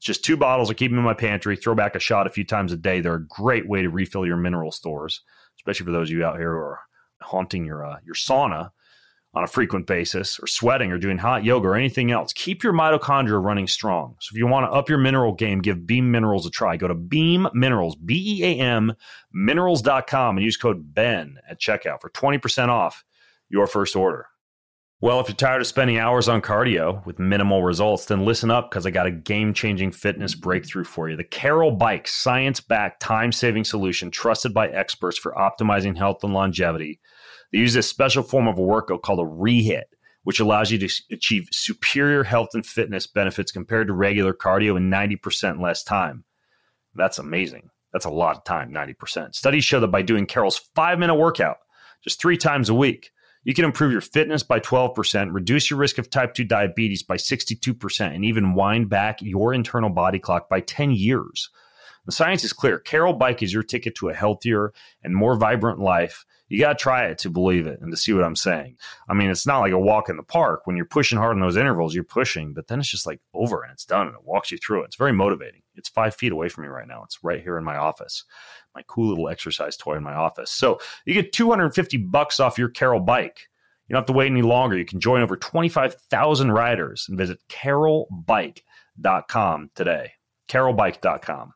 Just two bottles. I keep them in my pantry. Throw back a shot a few times a day. They're a great way to refill your mineral stores, especially for those of you out here who are haunting your uh, your sauna on a frequent basis, or sweating, or doing hot yoga, or anything else. Keep your mitochondria running strong. So if you want to up your mineral game, give Beam Minerals a try. Go to Beam Minerals, B E A M, minerals dot com, and use code BEN at checkout for twenty percent off your first order. Well, if you're tired of spending hours on cardio with minimal results, then listen up, because I got a game-changing fitness breakthrough for you. The Carol Bike, science-backed, time-saving solution trusted by experts for optimizing health and longevity. They use this special form of a workout called a rehit, which allows you to achieve superior health and fitness benefits compared to regular cardio in ninety percent less time. That's amazing. That's a lot of time, ninety percent. Studies show that by doing Carol's five-minute workout just three times a week, you can improve your fitness by twelve percent, reduce your risk of type two diabetes by sixty-two percent, and even wind back your internal body clock by ten years. The science is clear. Carol Bike is your ticket to a healthier and more vibrant life. You got to try it to believe it and to see what I'm saying. I mean, it's not like a walk in the park. When you're pushing hard in those intervals, you're pushing, but then it's just like over and it's done and it walks you through it. It's very motivating. It's five feet away from me right now. It's right here in my office, my cool little exercise toy in my office. So you get two hundred fifty bucks off your Carol Bike. You don't have to wait any longer. You can join over twenty-five thousand riders and visit carol bike dot com today. carol bike dot com.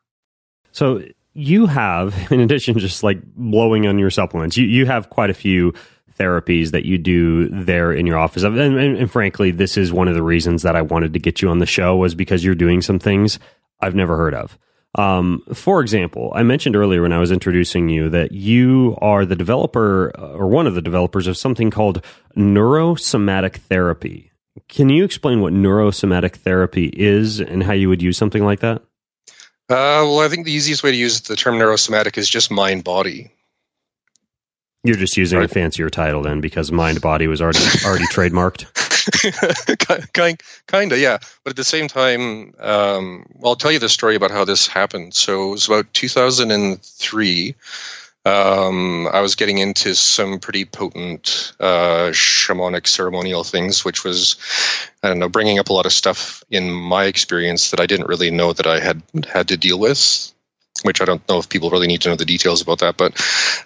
So you have, in addition to just like blowing on your supplements, you, you have quite a few therapies that you do there in your office. And, and, and frankly, this is one of the reasons that I wanted to get you on the show, was because you're doing some things I've never heard of. Um, for example, I mentioned earlier when I was introducing you that you are the developer, or one of the developers, of something called neurosomatic therapy. Can you explain what neurosomatic therapy is and how you would use something like that? Uh, well, I think the easiest way to use the term neurosomatic is just mind-body. You're just using right. a fancier title then, because mind-body was already already trademarked? kind, kind of, yeah. But at the same time, um, well, I'll tell you the story about how this happened. So it was about two thousand three. Um, I was getting into some pretty potent uh, shamanic ceremonial things, which was, I don't know, bringing up a lot of stuff in my experience that I didn't really know that I had had to deal with, which I don't know if people really need to know the details about that. But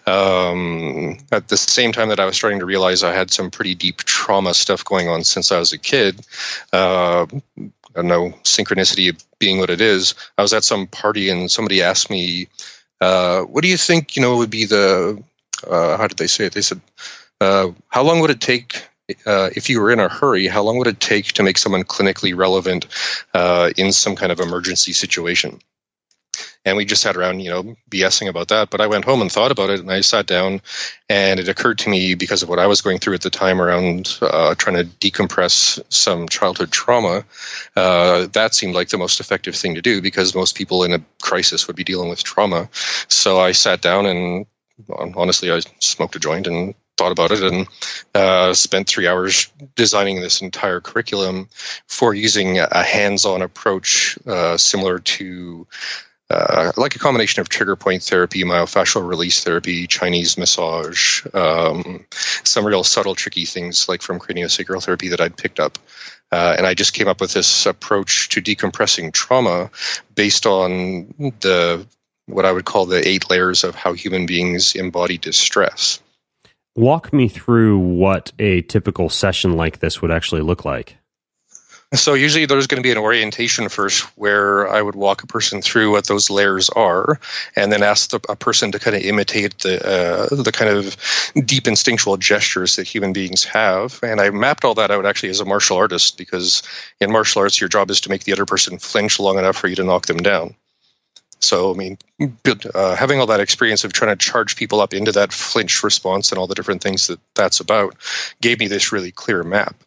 um, at the same time that I was starting to realize I had some pretty deep trauma stuff going on since I was a kid, uh, I don't know, synchronicity being what it is, I was at some party and somebody asked me, Uh, what do you think, you know, would be the, uh, how did they say it? They said, uh, how long would it take, uh, if you were in a hurry, how long would it take to make someone clinically relevant uh, in some kind of emergency situation? And we just sat around, you know, BSing about that. But I went home and thought about it, and I sat down, and it occurred to me, because of what I was going through at the time around uh, trying to decompress some childhood trauma, uh, that seemed like the most effective thing to do, because most people in a crisis would be dealing with trauma. So I sat down and honestly, I smoked a joint and thought about it, and uh, spent three hours designing this entire curriculum for using a hands-on approach uh, similar to Uh, like a combination of trigger point therapy, myofascial release therapy, Chinese massage, um, some real subtle, tricky things like from craniosacral therapy that I'd picked up. Uh, and I just came up with this approach to decompressing trauma based on the what I would call the eight layers of how human beings embody distress. Walk me through what a typical session like this would actually look like. So usually there's going to be an orientation first where I would walk a person through what those layers are, and then ask the, a person to kind of imitate the uh, the kind of deep instinctual gestures that human beings have. And I mapped all that out actually as a martial artist, because in martial arts, your job is to make the other person flinch long enough for you to knock them down. So, I mean, uh, having all that experience of trying to charge people up into that flinch response and all the different things that that's about gave me this really clear map.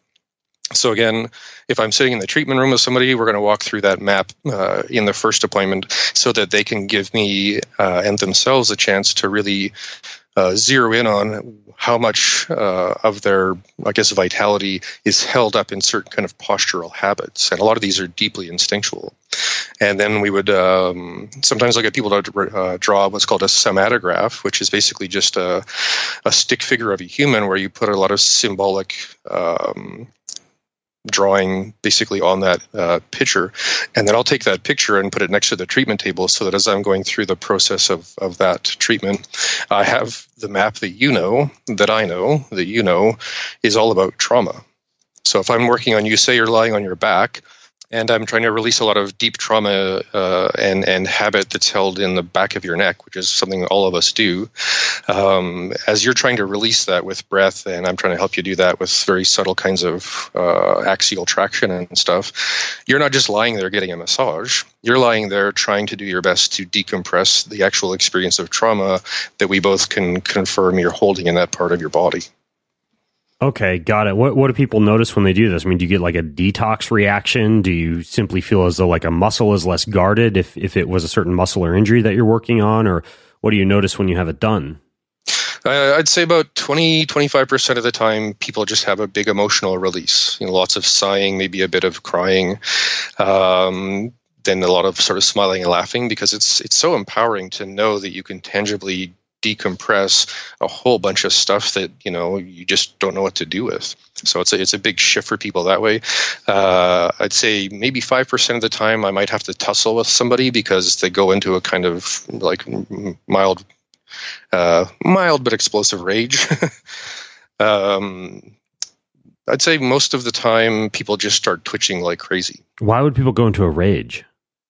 So again, if I'm sitting in the treatment room with somebody, we're going to walk through that map uh, in the first appointment so that they can give me uh, and themselves a chance to really uh, zero in on how much uh, of their, I guess, vitality is held up in certain kind of postural habits. And a lot of these are deeply instinctual. And then we would um, sometimes I get people to uh, draw what's called a somatograph, which is basically just a, a stick figure of a human where you put a lot of symbolic um drawing basically on that uh, picture. And then I'll take that picture and put it next to the treatment table so that as I'm going through the process of, of that treatment, I have the map that you know, that I know, that you know, is all about trauma. So if I'm working on you, say you're lying on your back, and I'm trying to release a lot of deep trauma uh, and, and habit that's held in the back of your neck, which is something all of us do. Um, as you're trying to release that with breath, and I'm trying to help you do that with very subtle kinds of uh, axial traction and stuff, you're not just lying there getting a massage. You're lying there trying to do your best to decompress the actual experience of trauma that we both can confirm you're holding in that part of your body. Okay, got it. What what do people notice when they do this? I mean, do you get like a detox reaction? Do you simply feel as though like a muscle is less guarded if, if it was a certain muscle or injury that you're working on? Or what do you notice when you have it done? Uh, I'd say about twenty, twenty-five percent of the time, people just have a big emotional release. You know, lots of sighing, maybe a bit of crying, um, then a lot of sort of smiling and laughing, because it's it's so empowering to know that you can tangibly decompress a whole bunch of stuff that, you know, you just don't know what to do with. So it's a, it's a big shift for people that way. Uh, I'd say maybe five percent of the time I might have to tussle with somebody because they go into a kind of like mild, uh, mild but explosive rage. um, I'd say most of the time people just start twitching like crazy. Why would people go into a rage?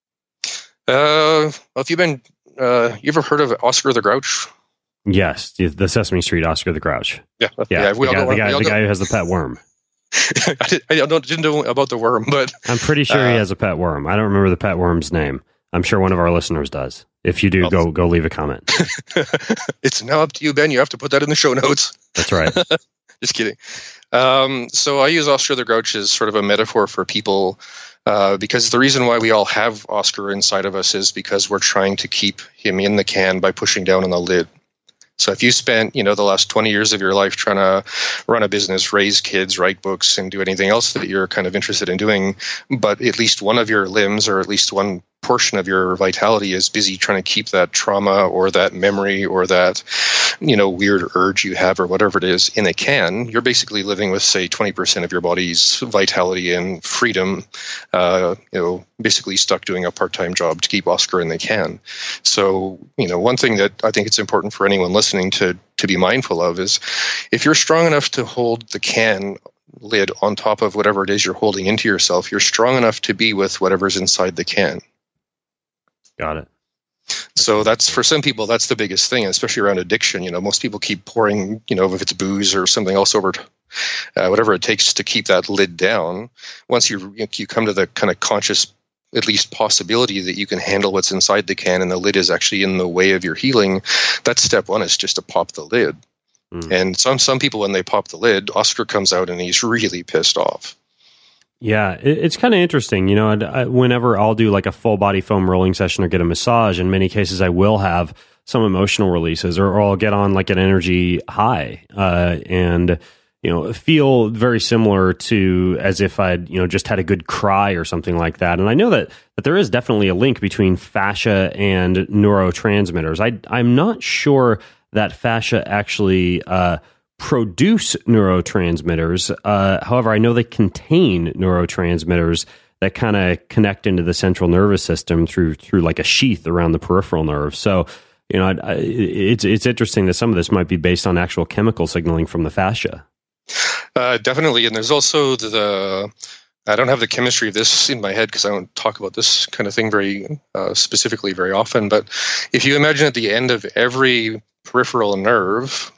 Uh, well, if you've been, uh, you ever heard of Oscar the Grouch? Yes, the Sesame Street Oscar the Grouch. Yeah, yeah. yeah we the all guy, know, the, guy, all the know. guy who has the pet worm. I, did, I don't, didn't know about the worm, but I'm pretty sure uh, he has a pet worm. I don't remember the pet worm's name. I'm sure one of our listeners does. If you do, well, go go leave a comment. It's now up to you, Ben. You have to put that in the show notes. That's right. Just kidding. Um, so I use Oscar the Grouch as sort of a metaphor for people. Uh, because the reason why we all have Oscar inside of us is because we're trying to keep him in the can by pushing down on the lid. So if you spent, you know, the last twenty years of your life trying to run a business, raise kids, write books, and do anything else that you're kind of interested in doing, but at least one of your limbs or at least one portion of your vitality is busy trying to keep that trauma or that memory or that, you know, weird urge you have or whatever it is in a can, you're basically living with, say, twenty percent of your body's vitality and freedom, uh, you know, basically stuck doing a part-time job to keep Oscar in the can. So, you know, one thing that I think it's important for anyone listening to to be mindful of is if you're strong enough to hold the can lid on top of whatever it is you're holding into yourself, you're strong enough to be with whatever's inside the can. Got it. So that's, for some people, that's the biggest thing, especially around addiction. You know, most people keep pouring, you know, if it's booze or something else over, uh, whatever it takes to keep that lid down. Once you you come to the kind of conscious, at least possibility that you can handle what's inside the can and the lid is actually in the way of your healing, that's step one, is just to pop the lid. Mm. And some some people, when they pop the lid, Oscar comes out and he's really pissed off. Yeah, it's kind of interesting. You know, I, whenever I'll do like a full body foam rolling session or get a massage, in many cases I will have some emotional releases, or, or I'll get on like an energy high uh, and, you know, feel very similar to as if I'd, you know, just had a good cry or something like that. And I know that, that there is definitely a link between fascia and neurotransmitters. I, I'm not sure that fascia actually uh, produce neurotransmitters. Uh, however, I know they contain neurotransmitters that kind of connect into the central nervous system through through like a sheath around the peripheral nerve. So, you know, I, I, it's it's interesting that some of this might be based on actual chemical signaling from the fascia. Uh, definitely, and there's also the. I don't have the chemistry of this in my head because I don't talk about this kind of thing very uh, specifically very often. But if you imagine at the end of every peripheral nerve,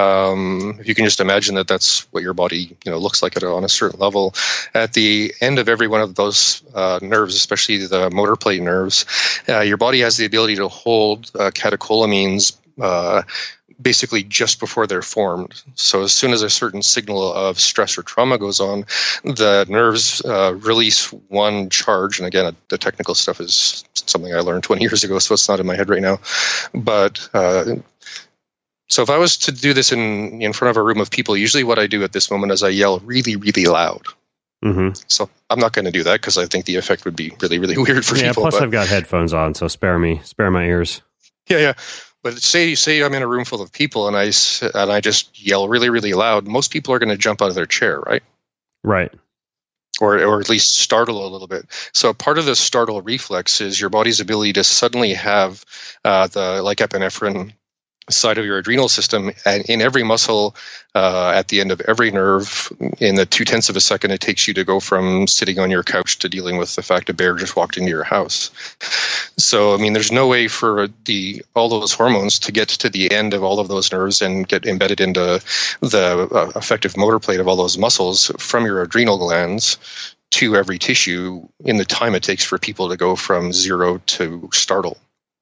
um, if you can just imagine that that's what your body, you know, looks like at a, on a certain level, at the end of every one of those uh, nerves, especially the motor plate nerves, uh, your body has the ability to hold uh, catecholamines uh, basically just before they're formed. So as soon as a certain signal of stress or trauma goes on, the nerves uh, release one charge. And again, the technical stuff is something I learned twenty years ago, so it's not in my head right now. But uh, so if I was to do this in, in front of a room of people, usually what I do at this moment is I yell really, really loud. Mm-hmm. So I'm not going to do that because I think the effect would be really, really weird for yeah, people. Yeah, plus but, I've got headphones on, so spare me, spare my ears. Yeah, yeah. But say say I'm in a room full of people and I, and I just yell really, really loud, most people are going to jump out of their chair, right? Right. or or at least startle a little bit. So part of the startle reflex is your body's ability to suddenly have uh, the like epinephrine side of your adrenal system and in every muscle uh, at the end of every nerve in the two tenths of a second it takes you to go from sitting on your couch to dealing with the fact a bear just walked into your house. So I mean there's no way for the all those hormones to get to the end of all of those nerves and get embedded into the uh, effective motor plate of all those muscles from your adrenal glands to every tissue in the time it takes for people to go from zero to startle.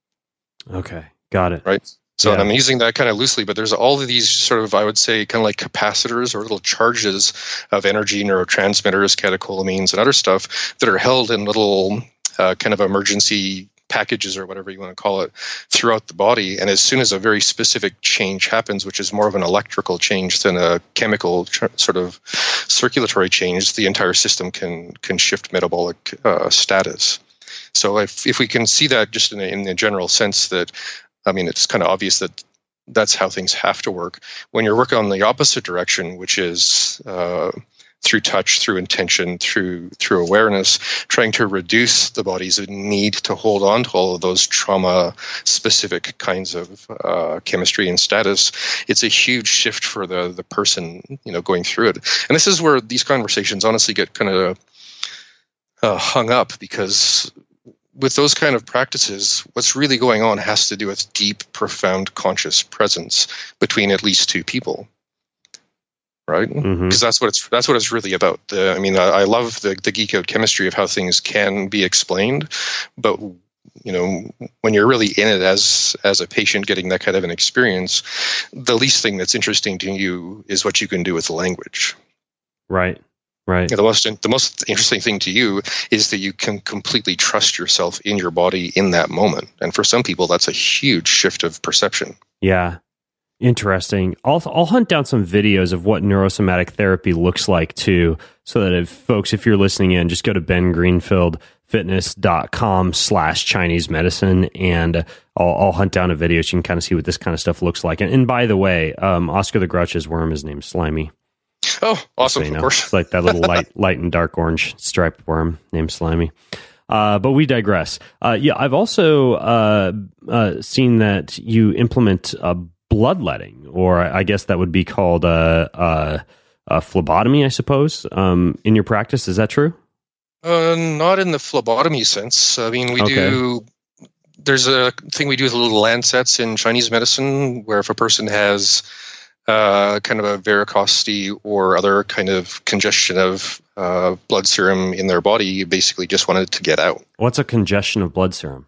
Okay, got it. Right. So Yeah. I'm using that kind of loosely, but there's all of these sort of, I would say, kind of like capacitors or little charges of energy, neurotransmitters, catecholamines, and other stuff that are held in little uh, kind of emergency packages or whatever you want to call it throughout the body. And as soon as a very specific change happens, which is more of an electrical change than a chemical tr- sort of circulatory change, the entire system can can shift metabolic uh, status. So if if we can see that just in a, in a general sense that, I mean, it's kind of obvious that that's how things have to work. When you're working on the opposite direction, which is uh, through touch, through intention, through through awareness, trying to reduce the body's need to hold on to all of those trauma-specific kinds of uh, chemistry and status, it's a huge shift for the the person, you know, going through it. And this is where these conversations honestly get kind of uh, hung up, because with those kind of practices, what's really going on has to do with deep, profound conscious presence between at least two people, right? Because Mm-hmm. that's what it's that's what it's really about. The, I mean, I, I love the, the geek out chemistry of how things can be explained, but you know, when you're really in it as as a patient getting that kind of an experience, the least thing that's interesting to you is what you can do with the language. Right. Right. The most the most interesting thing to you is that you can completely trust yourself in your body in that moment. And for some people, that's a huge shift of perception. Yeah. Interesting. I'll I'll hunt down some videos of what neurosomatic therapy looks like too, so that if folks, if you're listening in, just go to ben greenfield fitness dot com slash Chinese medicine, and I'll, I'll hunt down a video so you can kind of see what this kind of stuff looks like. And, and by the way, um, Oscar the Grouch's worm is named Slimy. Oh, awesome! So, you know, of course, it's like that little light, light and dark orange striped worm named Slimy. Uh, but we digress. Uh, yeah, I've also uh, uh, seen that you implement uh, bloodletting, or I guess that would be called uh, uh, uh, phlebotomy, I suppose, um, in your practice. Is that true? uh, not in the phlebotomy sense. I mean, we Okay. do. There's a thing we do with little lancets in Chinese medicine, where if a person has uh, kind of a varicosity or other kind of congestion of uh, blood serum in their body, you basically just want it to get out. What's a congestion of blood serum?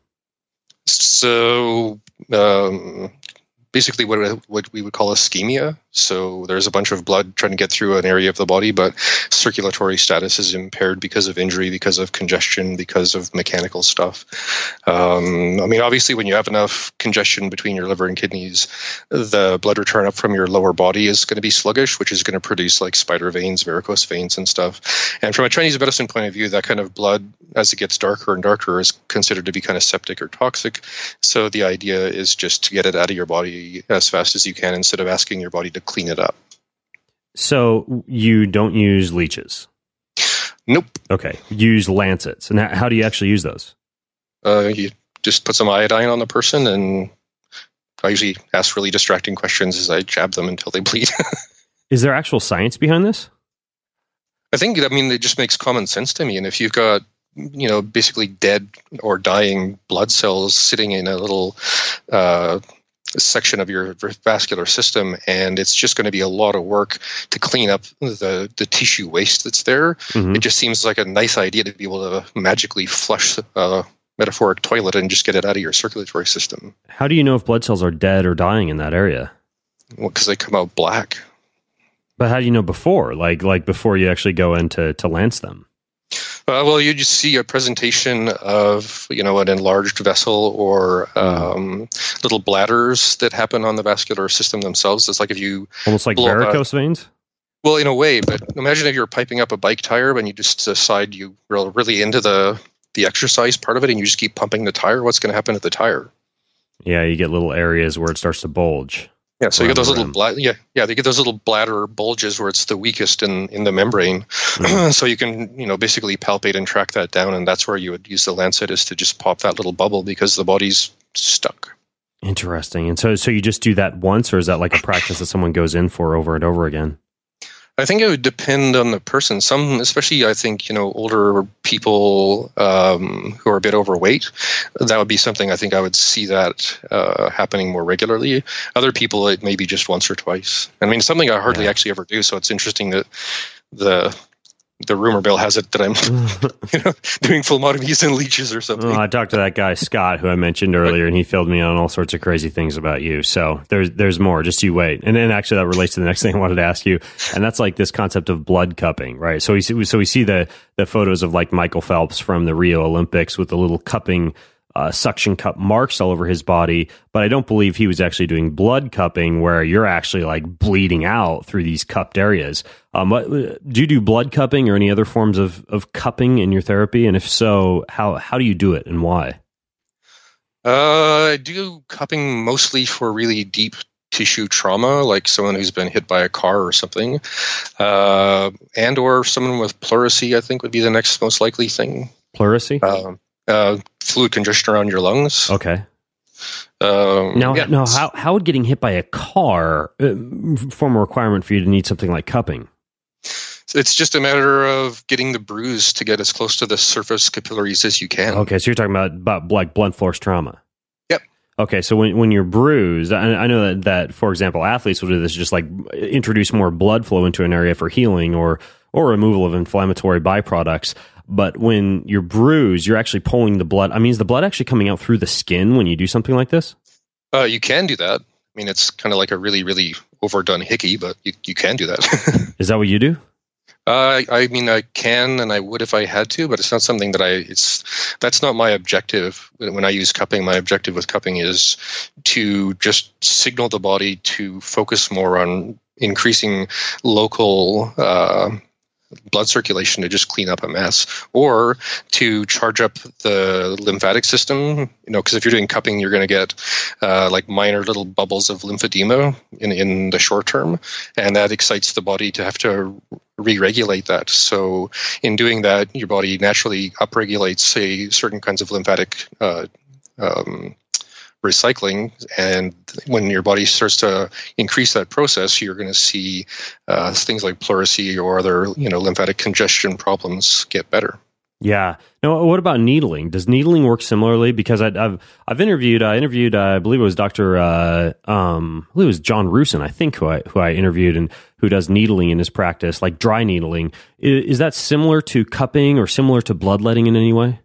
So um, basically what, what we would call ischemia. So there's a bunch of blood trying to get through an area of the body, but circulatory status is impaired because of injury, because of congestion, because of mechanical stuff. Um, I mean, obviously, when you have enough congestion between your liver and kidneys, the blood return up from your lower body is going to be sluggish, which is going to produce like spider veins, varicose veins, and stuff. And from a Chinese medicine point of view, that kind of blood, as it gets darker and darker, is considered to be kind of septic or toxic. So the idea is just to get it out of your body as fast as you can instead of asking your body to clean it up. So you don't use leeches? Nope. Okay. Use lancets. And how do you actually use those? Uh, you just put some iodine on the person, and I usually ask really distracting questions as I jab them until they bleed. Is there actual science behind this? I think, I mean, it just makes common sense to me. And if you've got, you know, basically dead or dying blood cells sitting in a little uh, section of your vascular system, and it's just going to be a lot of work to clean up the, the tissue waste that's there, Mhm. it just seems like a nice idea to be able to magically flush a metaphoric toilet and just get it out of your circulatory system. How do you know if blood cells are dead or dying in that area? Well, because they come out black. But how do you know before? Like like before you actually go in to, to lance them? Uh, well, you just see a presentation of, you know, an enlarged vessel or um, little bladders that happen on the vascular system themselves. It's like if you, Almost like blow up a- varicose veins? well, in a way, but imagine if you're piping up a bike tire and you just decide you are really into the, the exercise part of it and you just keep pumping the tire. What's going to happen to the tire? Yeah, you get little areas where it starts to bulge. Yeah, so you get those little bla- yeah, yeah, they get those little bladder bulges where it's the weakest in, in the membrane. Mm-hmm. So you can, you know, basically palpate and track that down, and that's where you would use the lancet, is to just pop that little bubble because the body's stuck. Interesting. And so so you just do that once, or is that like a practice that someone goes in for over and over again? I think it would depend on the person. Some, especially I think, you know, older people um, who are a bit overweight, that would be something I think I would see that uh, happening more regularly. Other people, it may be just once or twice. I mean, something I hardly yeah. actually ever do. So it's interesting that the the rumor mill has it that I'm you know, doing phlebotomies and leeches or something. Well, I talked to that guy, Scott, who I mentioned earlier, and he filled me on all sorts of crazy things about you. So there's there's more. Just you wait. And then actually that relates to the next thing I wanted to ask you. And that's like this concept of blood cupping, right? So we see, so we see the, the photos of like Michael Phelps from the Rio Olympics with the little cupping Uh, suction cup marks all over his body, but I don't believe he was actually doing blood cupping where you're actually like bleeding out through these cupped areas. Um, what, do you do blood cupping or any other forms of, of cupping in your therapy? And if so, how, how do you do it and why? Uh, I do cupping mostly for really deep tissue trauma, like someone who's been hit by a car or something, uh, and or someone with pleurisy, I think would be the next most likely thing. Pleurisy? Um, Uh, fluid congestion around your lungs. Okay. Um, now, yeah. now, how how would getting hit by a car uh, form a requirement for you to need something like cupping? It's just a matter of getting the bruise to get as close to the surface capillaries as you can. Okay, so you're talking about about like blunt force trauma. Yep. Okay, so when when you're bruised, I, I know that, that for example, athletes will do this, just like introduce more blood flow into an area for healing or or removal of inflammatory byproducts. But when you're bruised, you're actually pulling the blood. I mean, is the blood actually coming out through the skin when you do something like this? Uh, you can do that. I mean, it's kind of like a really, really overdone hickey, but you, you can do that. Is that what you do? Uh, I, I mean, I can and I would if I had to, but it's not something that I, it's, that's not my objective. When I use cupping, my objective with cupping is to just signal the body to focus more on increasing local, uh, blood circulation to just clean up a mess, or to charge up the lymphatic system, you know, because if you're doing cupping, you're going to get uh, like minor little bubbles of lymphedema in, in the short term, and that excites the body to have to re-regulate that. So in doing that, your body naturally upregulates, say, certain kinds of lymphatic uh, um, recycling, and when your body starts to increase that process, you're going to see uh, things like pleurisy or other, you know, lymphatic congestion problems get better. Yeah. Now, what about needling? Does needling work similarly? Because I, I've I've interviewed I interviewed uh, I believe it was Doctor Uh, um I believe it was John Rusin, I think, who I who I interviewed and who does needling in his practice, like dry needling. Is, is that similar to cupping or similar to bloodletting in any way?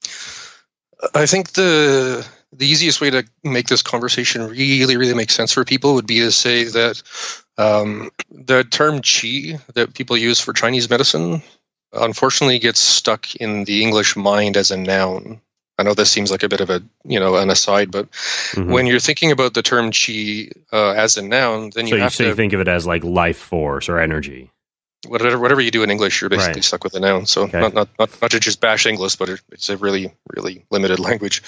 I think the The easiest way to make this conversation really, really make sense for people would be to say that um, the term qi that people use for Chinese medicine unfortunately gets stuck in the English mind as a noun. I know this seems like a bit of a, you know, an aside, but mm-hmm. when you're thinking about the term qi uh, as a noun, then you so you, have so to you think of it as like life force or energy. Whatever, whatever you do in English, you're basically right. stuck with a noun. So okay. not, not not not to just bash English, but it, it's a really, really limited language.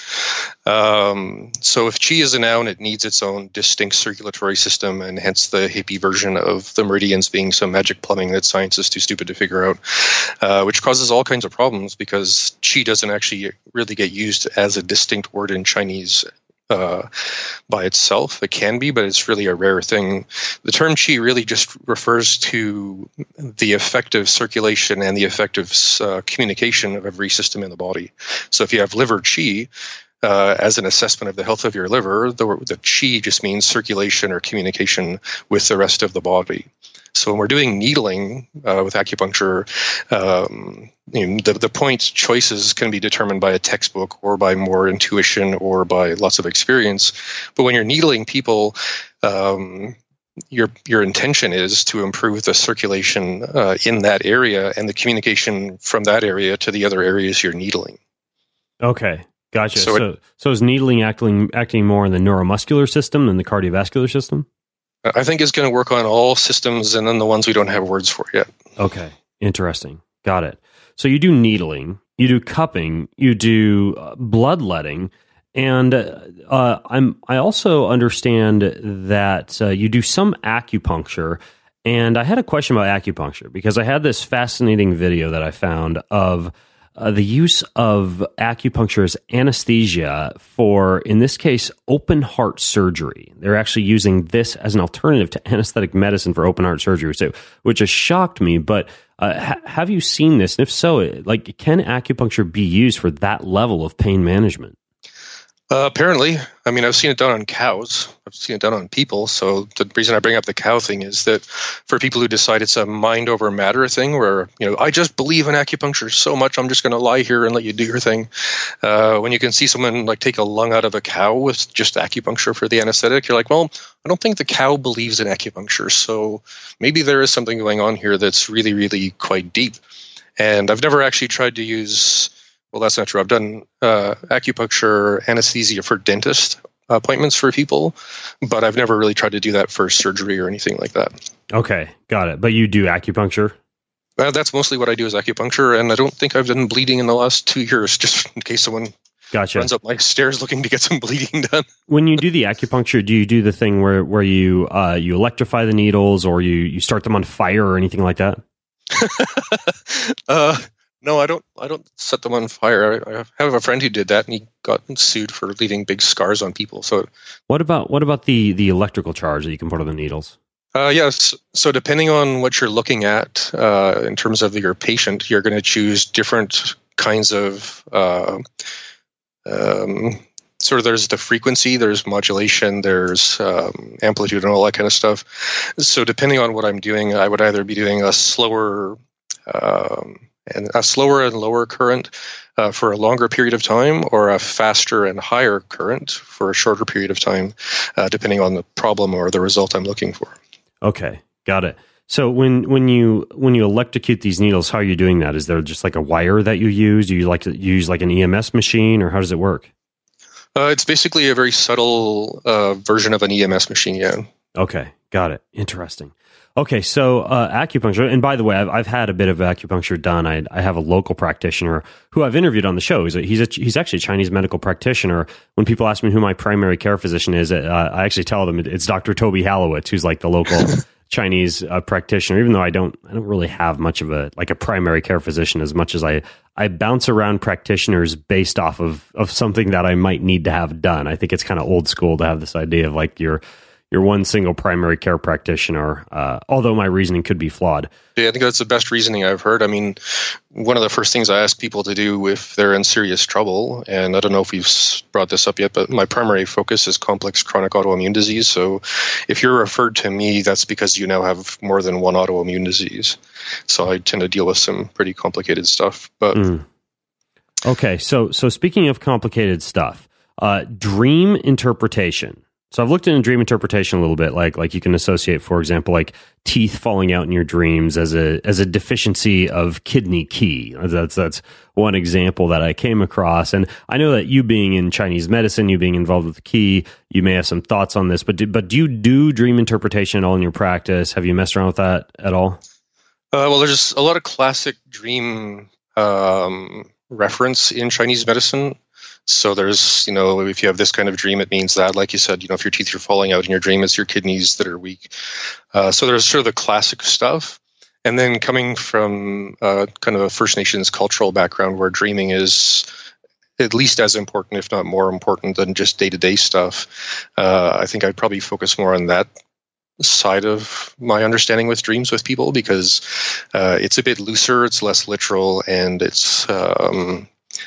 Um, so if qi is a noun, it needs its own distinct circulatory system, and hence the hippie version of the meridians being some magic plumbing that science is too stupid to figure out, uh, which causes all kinds of problems because qi doesn't actually really get used as a distinct word in Chinese Uh, by itself. It can be, but it's really a rare thing. The term qi really just refers to the effective circulation and the effective uh, communication of every system in the body. So if you have liver qi, uh, as an assessment of the health of your liver, the, the qi just means circulation or communication with the rest of the body. So when we're doing needling uh, with acupuncture, um, you know, the, the point choices can be determined by a textbook or by more intuition or by lots of experience. But when you're needling people, um, your your intention is to improve the circulation uh, in that area and the communication from that area to the other areas you're needling. Okay, gotcha. So, So, so, it, so is needling acting acting more in the neuromuscular system than the cardiovascular system? I think it's going to work on all systems and then the ones we don't have words for yet. Okay, interesting. Got it. So you do needling, you do cupping, you do uh, bloodletting, And uh, I'm I also understand that uh, you do some acupuncture. And I had a question about acupuncture because I had this fascinating video that I found of uh, the use of acupuncture as anesthesia for, in this case, open heart surgery. They're actually using this as an alternative to anesthetic medicine for open heart surgery, so, which has shocked me. But uh, ha- have you seen this? And if so, like, can acupuncture be used for that level of pain management? Uh, apparently. I mean, I've seen it done on cows. I've seen it done on people. So the reason I bring up the cow thing is that for people who decide it's a mind over matter thing where, you know, I just believe in acupuncture so much, I'm just going to lie here and let you do your thing. Uh, when you can see someone like take a lung out of a cow with just acupuncture for the anesthetic, you're like, well, I don't think the cow believes in acupuncture. So maybe there is something going on here that's really, really quite deep. And I've never actually tried to use... Well, that's not true. I've done uh, acupuncture anesthesia for dentist appointments for people, but I've never really tried to do that for surgery or anything like that. Okay, got it. But you do acupuncture? Uh, that's mostly what I do is acupuncture, and I don't think I've done bleeding in the last two years, just in case someone gotcha. runs up my stairs looking to get some bleeding done. When you do the acupuncture, do you do the thing where, where you uh, you electrify the needles or you, you start them on fire or anything like that? uh No, I don't. I don't set them on fire. I, I have a friend who did that, and he got sued for leaving big scars on people. So, what about what about the the electrical charge that you can put on the needles? Uh, yes. So, depending on what you're looking at uh, in terms of your patient, you're going to choose different kinds of uh, um, sort of. There's the frequency, there's modulation, there's um, amplitude, and all that kind of stuff. So, depending on what I'm doing, I would either be doing a slower. Um, and a slower and lower current uh, for a longer period of time, or a faster and higher current for a shorter period of time, uh, depending on the problem or the result I'm looking for. Okay, got it. So when when you when you electrocute these needles, how are you doing that? Is there just like a wire that you use? Do you like to use like an E M S machine, or how does it work? Uh, it's basically a very subtle uh, version of an E M S machine, yeah. Okay, got it. Interesting. Okay, so uh, acupuncture, and by the way, I've, I've had a bit of acupuncture done. I, I have a local practitioner who I've interviewed on the show. He's a, he's, a, he's actually a Chinese medical practitioner. When people ask me who my primary care physician is, uh, I actually tell them it's Doctor Toby Halowitz, who's like the local Chinese uh, practitioner. Even though I don't, I don't really have much of a like a primary care physician, as much as I, I bounce around practitioners based off of of something that I might need to have done. I think it's kind of old school to have this idea of like your. You're one single primary care practitioner, uh, although my reasoning could be flawed. Yeah, I think that's the best reasoning I've heard. I mean, one of the first things I ask people to do if they're in serious trouble, and I don't know if we've brought this up yet, but my primary focus is complex chronic autoimmune disease. So if you're referred to me, that's because you now have more than one autoimmune disease. So I tend to deal with some pretty complicated stuff. But mm. Okay, so so speaking of complicated stuff, uh, dream interpretation. So I've looked into dream interpretation a little bit, like like you can associate, for example, like teeth falling out in your dreams as a as a deficiency of kidney qi. That's that's one example that I came across, and I know that you being in Chinese medicine, you being involved with the qi, you may have some thoughts on this. But do, but do you do dream interpretation at all in your practice? Have you messed around with that at all? Uh, well, there's a lot of classic dream um, reference in Chinese medicine. So there's, you know, if you have this kind of dream, it means that, like you said, you know, if your teeth are falling out in your dream, it's your kidneys that are weak. Uh, so there's sort of the classic stuff. And then coming from uh, kind of a First Nations cultural background where dreaming is at least as important, if not more important than just day-to-day stuff, uh, I think I'd probably focus more on that side of my understanding with dreams with people, because uh, it's a bit looser, it's less literal, and it's... Um,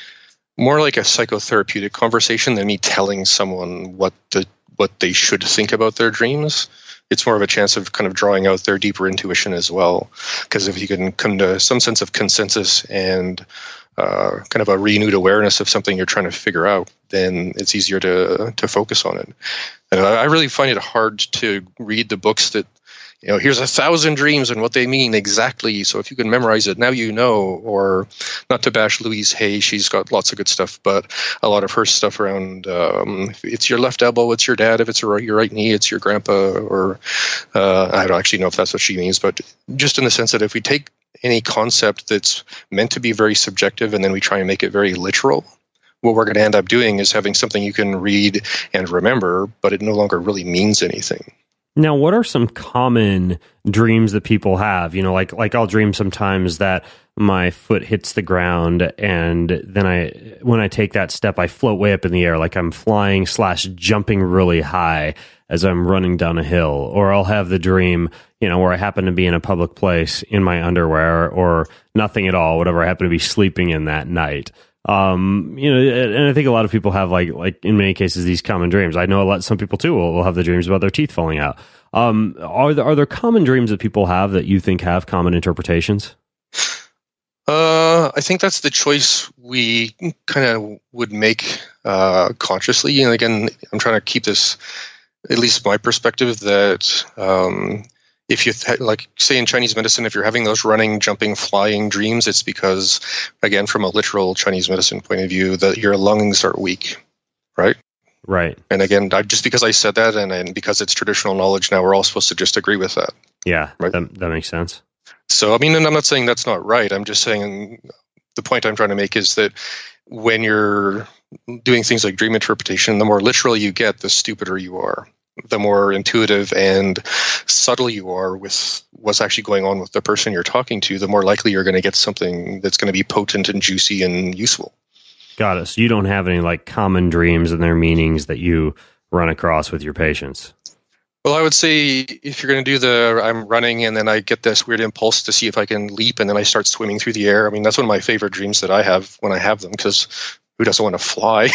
more like a psychotherapeutic conversation than me telling someone what the what they should think about their dreams. It's more of a chance of kind of drawing out their deeper intuition as well. Because if you can come to some sense of consensus and uh, kind of a renewed awareness of something you're trying to figure out, then it's easier to to focus on it. And I really find it hard to read the books that, you know, here's a thousand dreams and what they mean exactly. So if you can memorize it, now you know. Or not to bash Louise Hay, she's got lots of good stuff, but a lot of her stuff around um, if it's your left elbow, it's your dad. If it's your right knee, it's your grandpa. Or uh, I don't actually know if that's what she means, but just in the sense that if we take any concept that's meant to be very subjective and then we try and make it very literal, what we're going to end up doing is having something you can read and remember, but it no longer really means anything. Now, what are some common dreams that people have? You know, like like I'll dream sometimes that my foot hits the ground, and then I, when I take that step, I float way up in the air, like I'm flying slash jumping really high as I'm running down a hill. Or I'll have the dream, you know, where I happen to be in a public place in my underwear, or nothing at all, whatever I happen to be sleeping in that night. Um, you know, and I think a lot of people have like, like in many cases, these common dreams. I know a lot, some people too will, will have the dreams about their teeth falling out. Um, are there, are there common dreams that people have that you think have common interpretations? Uh, I think that's the choice we kind of would make, uh, consciously. And again, I'm trying to keep this, at least my perspective, that, um, if you th- like, say in Chinese medicine, if you're having those running, jumping, flying dreams, it's because, again, from a literal Chinese medicine point of view, that your lungs are weak, right? Right. And again, I, just because I said that, and, and because it's traditional knowledge, now we're all supposed to just agree with that. Yeah, right? that, that makes sense. So, I mean, and I'm not saying that's not right. I'm just saying the point I'm trying to make is that when you're doing things like dream interpretation, the more literal you get, the stupider you are. The more intuitive and subtle you are with what's actually going on with the person you're talking to, the more likely you're going to get something that's going to be potent and juicy and useful. Got it. So you don't have any like common dreams and their meanings that you run across with your patients? Well, I would say if you're going to do the I'm running and then I get this weird impulse to see if I can leap and then I start swimming through the air. I mean, that's one of my favorite dreams that I have when I have them, because who doesn't want to fly?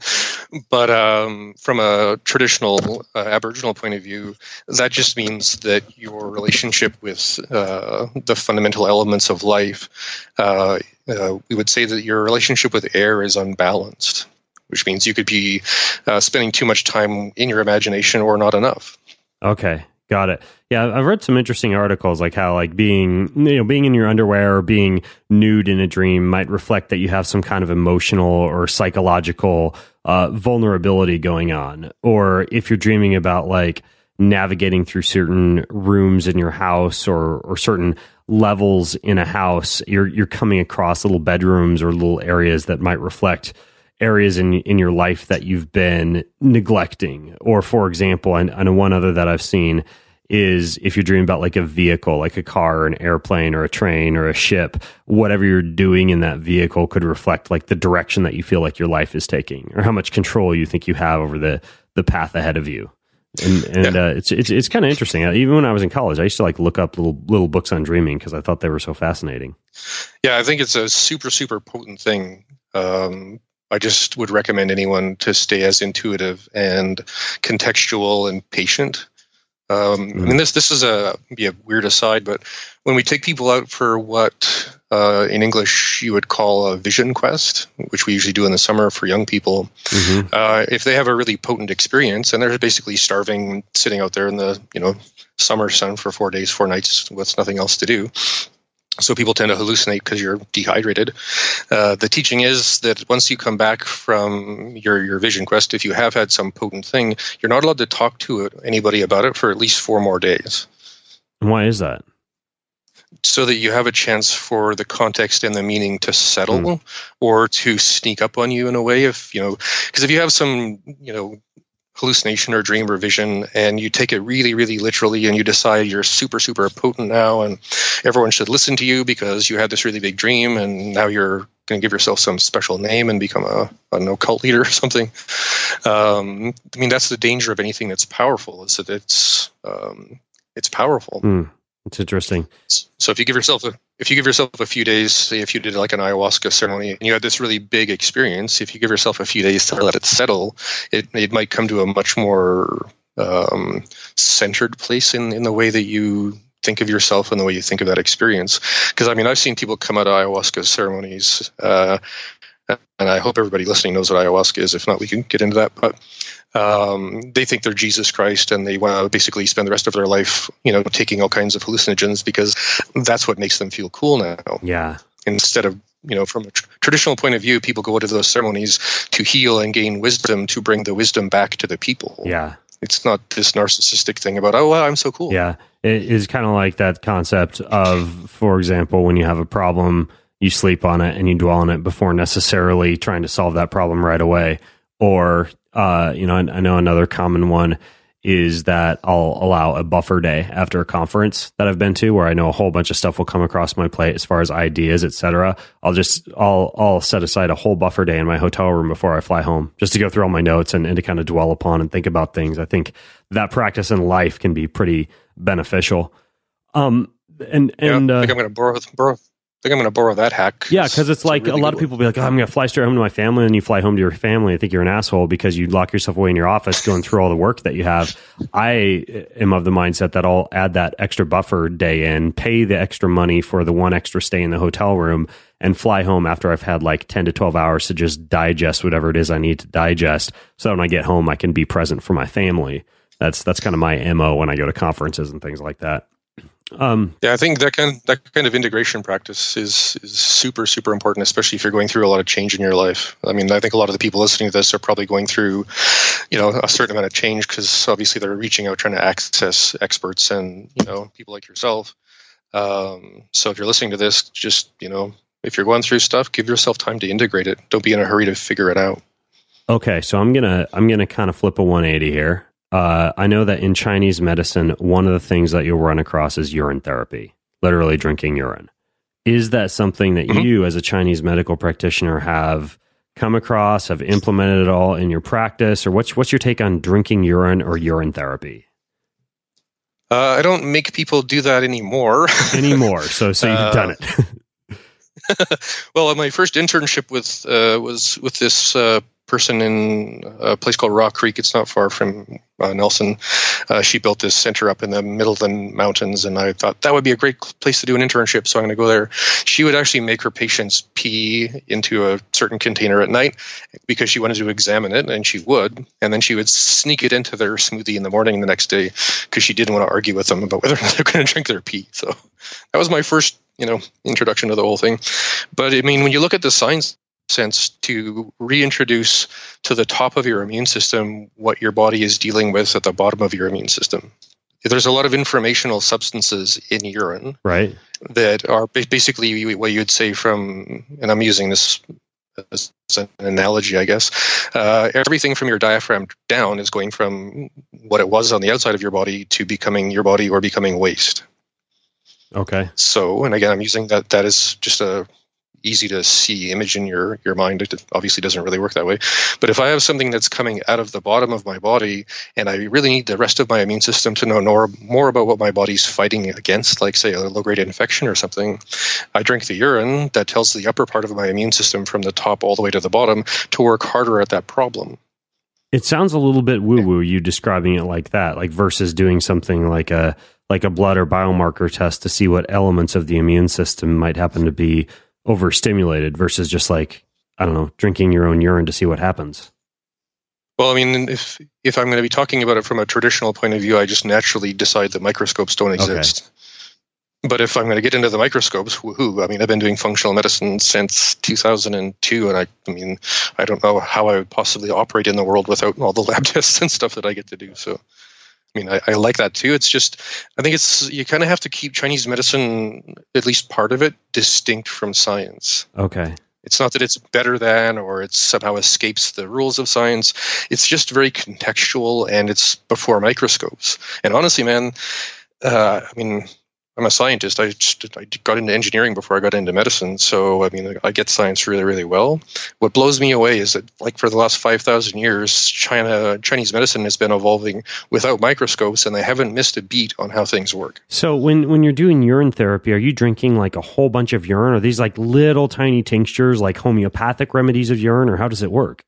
But um, from a traditional uh, Aboriginal point of view, that just means that your relationship with uh, the fundamental elements of life, uh, uh, we would say that your relationship with air is unbalanced, which means you could be uh, spending too much time in your imagination or not enough. Okay. Got it. Yeah, I've read some interesting articles, like how like being, you know, being in your underwear or being nude in a dream might reflect that you have some kind of emotional or psychological uh, vulnerability going on. Or if you're dreaming about like navigating through certain rooms in your house or or certain levels in a house, you're you're coming across little bedrooms or little areas that might reflect areas in in your life that you've been neglecting. Or for example, and I know one other that I've seen is if you're dreaming about like a vehicle, like a car or an airplane or a train or a ship, whatever you're doing in that vehicle could reflect like the direction that you feel like your life is taking, or how much control you think you have over the the path ahead of you. And and yeah. uh, it's it's it's kind of interesting. Even when I was in college, I used to like look up little little books on dreaming because I thought they were so fascinating. Yeah, I think it's a super super potent thing. Um, I just would recommend anyone to stay as intuitive and contextual and patient. Um, mm-hmm. I mean, this this is a be a weird aside, but when we take people out for what uh, in English you would call a vision quest, which we usually do in the summer for young people, mm-hmm. uh, if they have a really potent experience and they're basically starving, sitting out there in the you know summer sun for four days, four nights, with nothing else to do. So people tend to hallucinate because you're dehydrated. Uh, the teaching is that once you come back from your, your vision quest, if you have had some potent thing, you're not allowed to talk to it, anybody about it for at least four more days. And why is that? So that you have a chance for the context and the meaning to settle mm. or to sneak up on you in a way. If you know, because if you have some, you know, hallucination or dream or vision and you take it really, really literally and you decide you're super, super potent now and everyone should listen to you because you had this really big dream and now you're going to give yourself some special name and become a, I don't know, cult leader or something. Um, I mean, that's the danger of anything that's powerful, is that it's, um, it's powerful. Mm, it's interesting. So if you give yourself a, if you give yourself a few days, say if you did like an ayahuasca ceremony and you had this really big experience, if you give yourself a few days to let it settle, it it might come to a much more um, centered place in, in the way that you think of yourself and the way you think of that experience. Because I mean, I've seen people come out of ayahuasca ceremonies, uh, and I hope everybody listening knows what ayahuasca is. If not, we can get into that. But um, they think they're Jesus Christ, and they want to basically spend the rest of their life, you know, taking all kinds of hallucinogens because that's what makes them feel cool now. Yeah. Instead of, you know, from a tr- traditional point of view, people go to those ceremonies to heal and gain wisdom, to bring the wisdom back to the people. Yeah. It's not this narcissistic thing about, oh, wow, I'm so cool. Yeah. It is kind of like that concept of, for example, when you have a problem, you sleep on it and you dwell on it before necessarily trying to solve that problem right away. Or, uh, you know, I, I know another common one is that I'll allow a buffer day after a conference that I've been to, where I know a whole bunch of stuff will come across my plate as far as ideas, et cetera. I'll just, I'll, I'll set aside a whole buffer day in my hotel room before I fly home, just to go through all my notes and, and to kind of dwell upon and think about things. I think that practice in life can be pretty beneficial. Um, and, and, yeah, I think uh, I'm going to borrow, borrow, I think I'm going to borrow that hack. yeah, because it's, it's like a, really a lot of people be like, oh, I'm going to fly straight home to my family, and you fly home to your family. I think you're an asshole because you lock yourself away in your office going through all the work that you have. I am of the mindset that I'll add that extra buffer day in, pay the extra money for the one extra stay in the hotel room, and fly home after I've had like ten to twelve hours to just digest whatever it is I need to digest. So when I get home, I can be present for my family. That's that's kind of my M O when I go to conferences and things like that. Um, yeah, I think that kind that kind of integration practice is is super super important, especially if you're going through a lot of change in your life. I mean, I think a lot of the people listening to this are probably going through, you know, a certain amount of change because obviously they're reaching out trying to access experts and you know people like yourself. Um, so if you're listening to this, just you know, if you're going through stuff, give yourself time to integrate it. Don't be in a hurry to figure it out. Okay, so I'm gonna I'm gonna kind of flip a one eighty here. Uh, I know that in Chinese medicine, one of the things that you'll run across is urine therapy, literally drinking urine. Is that something that mm-hmm. you, as a Chinese medical practitioner, have come across, have implemented at all in your practice, or what's what's your take on drinking urine or urine therapy? Uh, I don't make people do that anymore. anymore, so so you've uh, done it. Well, my first internship with uh, was with this uh, person in a place called Rock Creek. It's not far from uh, Nelson. Uh, she built this center up in the middle of the mountains, and I thought that would be a great place to do an internship, so I'm going to go there. She would actually make her patients pee into a certain container at night because she wanted to examine it, and she would, and then she would sneak it into their smoothie in the morning the next day because she didn't want to argue with them about whether they're going to drink their pee. So that was my first, you know, introduction to the whole thing. But I mean, when you look at the science sense to reintroduce to the top of your immune system what your body is dealing with at the bottom of your immune system. There's a lot of informational substances in urine, right, that are basically what you'd say from, and I'm using this as an analogy, I guess, uh, everything from your diaphragm down is going from what it was on the outside of your body to becoming your body or becoming waste. Okay. So, and again, I'm using that, that is just a easy to see image in your, your mind. It obviously doesn't really work that way. But if I have something that's coming out of the bottom of my body and I really need the rest of my immune system to know more, more about what my body's fighting against, like say a low-grade infection or something, I drink the urine that tells the upper part of my immune system from the top all the way to the bottom to work harder at that problem. It sounds a little bit woo-woo, you describing it like that, like versus doing something like a like a blood or biomarker test to see what elements of the immune system might happen to be overstimulated versus just like, I don't know, drinking your own urine to see what happens. Well, I mean, if if I'm going to be talking about it from a traditional point of view, I just naturally decide that microscopes don't exist. Okay. But if I'm going to get into the microscopes, woohoo! I mean, I've been doing functional medicine since two thousand two, and I, I mean, I don't know how I would possibly operate in the world without all the lab tests and stuff that I get to do. So, I mean, I, I like that too. It's just, I think it's, you kind of have to keep Chinese medicine, at least part of it, distinct from science. Okay. It's not that it's better than or it somehow escapes the rules of science. It's just very contextual and it's before microscopes. And honestly, man, uh, I mean, I'm a scientist. I just, I got into engineering before I got into medicine. So, I mean, I get science really, really well. What blows me away is that, like, for the last five thousand years, China, Chinese medicine has been evolving without microscopes, and they haven't missed a beat on how things work. So when, when you're doing urine therapy, are you drinking, like, a whole bunch of urine? Are these, like, little tiny tinctures, like homeopathic remedies of urine, or how does it work?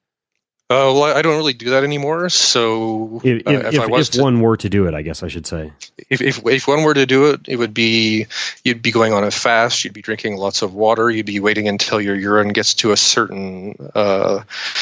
Uh, well, I don't really do that anymore. So, if, uh, if, if, if, I was if to, one were to do it, I guess I should say, if, if if one were to do it, it would be you'd be going on a fast. You'd be drinking lots of water. You'd be waiting until your urine gets to a certain, uh,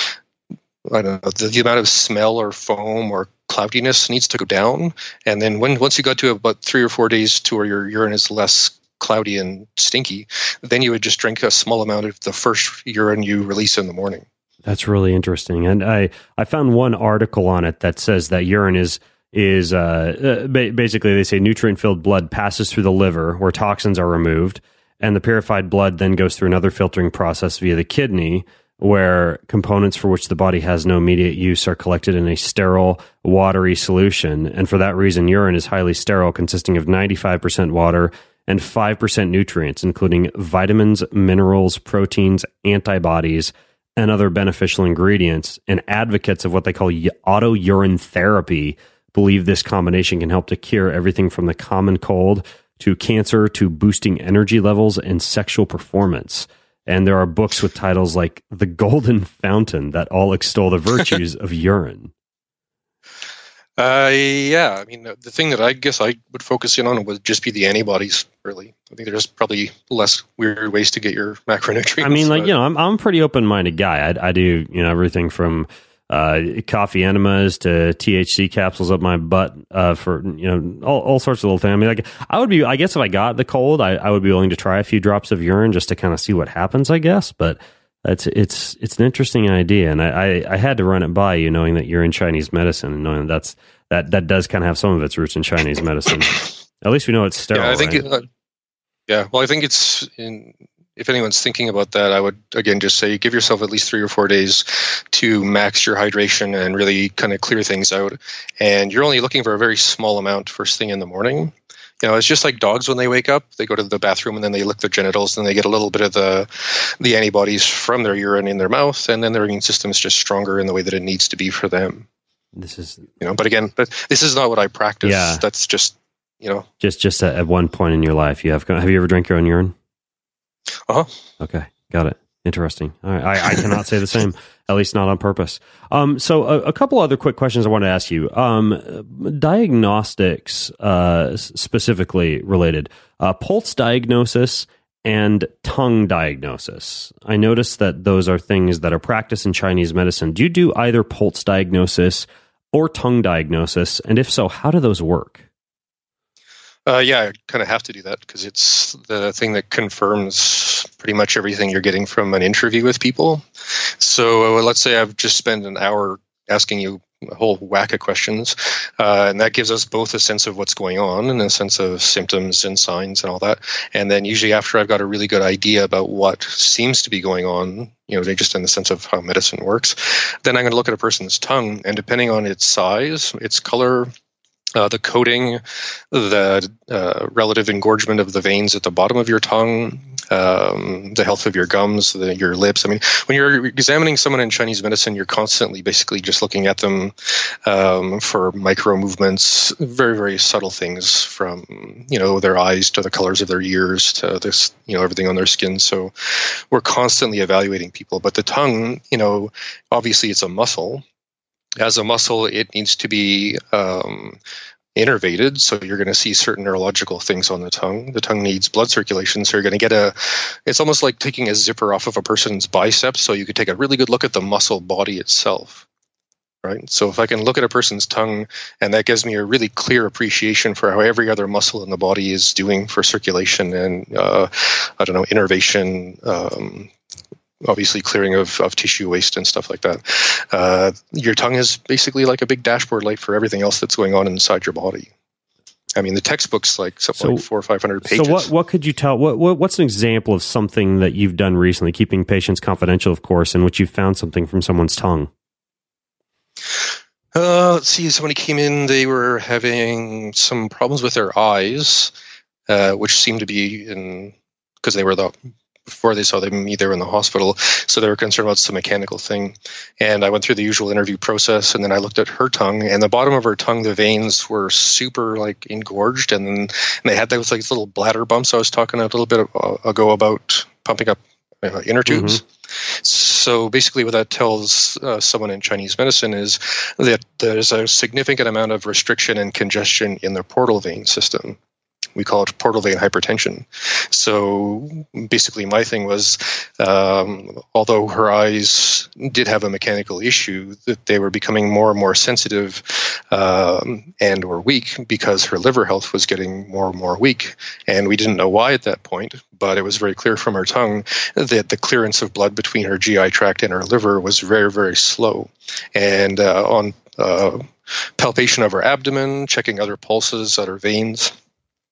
I don't know, the, the amount of smell or foam or cloudiness needs to go down. And then when once you got to about three or four days to where your urine is less cloudy and stinky, then you would just drink a small amount of the first urine you release in the morning. That's really interesting. And I, I found one article on it that says that urine is, is uh, uh, basically they say nutrient-filled blood passes through the liver where toxins are removed. And the purified blood then goes through another filtering process via the kidney, where components for which the body has no immediate use are collected in a sterile, watery solution. And for that reason, urine is highly sterile, consisting of ninety-five percent water and five percent nutrients, including vitamins, minerals, proteins, antibodies, and other beneficial ingredients. And advocates of what they call auto-urine therapy believe this combination can help to cure everything from the common cold to cancer to boosting energy levels and sexual performance. And there are books with titles like The Golden Fountain that all extol the virtues of urine. Uh, yeah, I mean, the thing that I guess I would focus in on would just be the antibodies, really. I think there's probably less weird ways to get your macronutrients. I mean, like, you know, I'm I'm a pretty open-minded guy. I, I do, you know, everything from uh, coffee enemas to T H C capsules up my butt uh, for, you know, all, all sorts of little things. I mean, like, I would be, I guess if I got the cold, I, I would be willing to try a few drops of urine just to kind of see what happens, I guess. But it's it's it's an interesting idea, and I, I, I had to run it by you, knowing that you're in Chinese medicine, and knowing that that's that that does kind of have some of its roots in Chinese medicine. At least we know it's sterile. Yeah, I think. Right? It, uh, yeah, well, I think it's in. If anyone's thinking about that, I would again just say give yourself at least three or four days to max your hydration and really kind of clear things out. And you're only looking for a very small amount first thing in the morning. You know, it's just like dogs when they wake up, they go to the bathroom and then they lick their genitals and they get a little bit of the the antibodies from their urine in their mouth, and then their immune system is just stronger in the way that it needs to be for them. This is, you know, but again, but this is not what I practice. Yeah. That's just, you know, just just at, at one point in your life, you have have you ever drank your own urine? Uh huh. Okay, got it. Interesting. All right. I, I cannot say the same, at least not on purpose. Um, so a, a couple other quick questions I want to ask you. Um, diagnostics, uh, specifically related, uh, pulse diagnosis and tongue diagnosis. I noticed that those are things that are practiced in Chinese medicine. Do you do either pulse diagnosis or tongue diagnosis? And if so, how do those work? Uh, yeah, I kind of have to do that because it's the thing that confirms pretty much everything you're getting from an interview with people. So uh, let's say I've just spent an hour asking you a whole whack of questions, uh, and that gives us both a sense of what's going on and a sense of symptoms and signs and all that. And then usually after I've got a really good idea about what seems to be going on, you know, just in the sense of how medicine works, then I'm going to look at a person's tongue, and depending on its size, its color, Uh, the coating, the uh, relative engorgement of the veins at the bottom of your tongue, um, the health of your gums, the, your lips. I mean, when you're examining someone in Chinese medicine, you're constantly basically just looking at them um, for micro movements, very, very subtle things from, you know, their eyes to the colors of their ears to this, you know, everything on their skin. So we're constantly evaluating people. But the tongue, you know, obviously it's a muscle. As a muscle, it needs to be um, innervated, so you're going to see certain neurological things on the tongue. The tongue needs blood circulation, so you're going to get a, it's almost like taking a zipper off of a person's biceps, so you could take a really good look at the muscle body itself, right? So if I can look at a person's tongue, and that gives me a really clear appreciation for how every other muscle in the body is doing for circulation and, uh, I don't know, innervation, um, obviously clearing of, of tissue waste and stuff like that. Uh, your tongue is basically like a big dashboard light for everything else that's going on inside your body. I mean, the textbook's like something so, like four or five hundred pages. So what, what could you tell, what, what what's an example of something that you've done recently, keeping patients confidential, of course, in which you found something from someone's tongue? Uh, let's see, somebody came in, they were having some problems with their eyes, uh, which seemed to be in, because they were the, before they saw them, they were in the hospital, so they were concerned about some mechanical thing. And I went through the usual interview process, and then I looked at her tongue, and the bottom of her tongue, the veins were super like engorged, and then and they had those like little bladder bumps I was talking a little bit ago about pumping up uh, inner tubes. Mm-hmm. So basically what that tells uh, someone in Chinese medicine is that there's a significant amount of restriction and congestion in the portal vein system. We call it portal vein hypertension. So basically my thing was, um, although her eyes did have a mechanical issue, that they were becoming more and more sensitive um, and or weak because her liver health was getting more and more weak. And we didn't know why at that point, but it was very clear from her tongue that the clearance of blood between her G I tract and her liver was very, very slow. And uh, on uh, palpation of her abdomen, checking other pulses, other veins,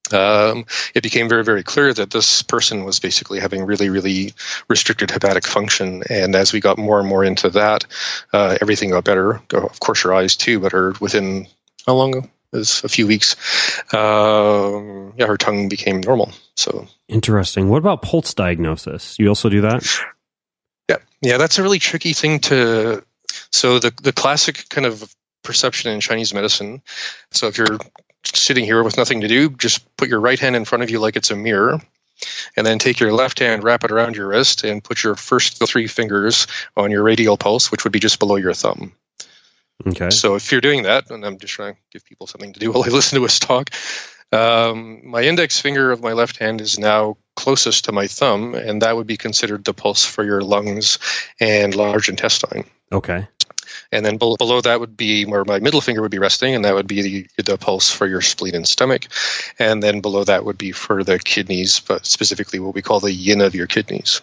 um, it became very, very clear that this person was basically having really, really restricted hepatic function. And as we got more and more into that, uh, everything got better. Of course, her eyes too, but her within how long? It was a few weeks. Um, yeah, her tongue became normal. So interesting. What about pulse diagnosis? You also do that? Yeah, yeah, that's a really tricky thing to. So the the classic kind of perception in Chinese medicine. So if you're sitting here with nothing to do, just put your right hand in front of you like it's a mirror, and then take your left hand, wrap it around your wrist, and put your first three fingers on your radial pulse, which would be just below your thumb. Okay. So if you're doing that, and I'm just trying to give people something to do while I listen to us talk, um, my index finger of my left hand is now closest to my thumb, and that would be considered the pulse for your lungs and large intestine. Okay. And then below, below that would be where my middle finger would be resting, and that would be the, the pulse for your spleen and stomach. And then below that would be for the kidneys, but specifically what we call the yin of your kidneys.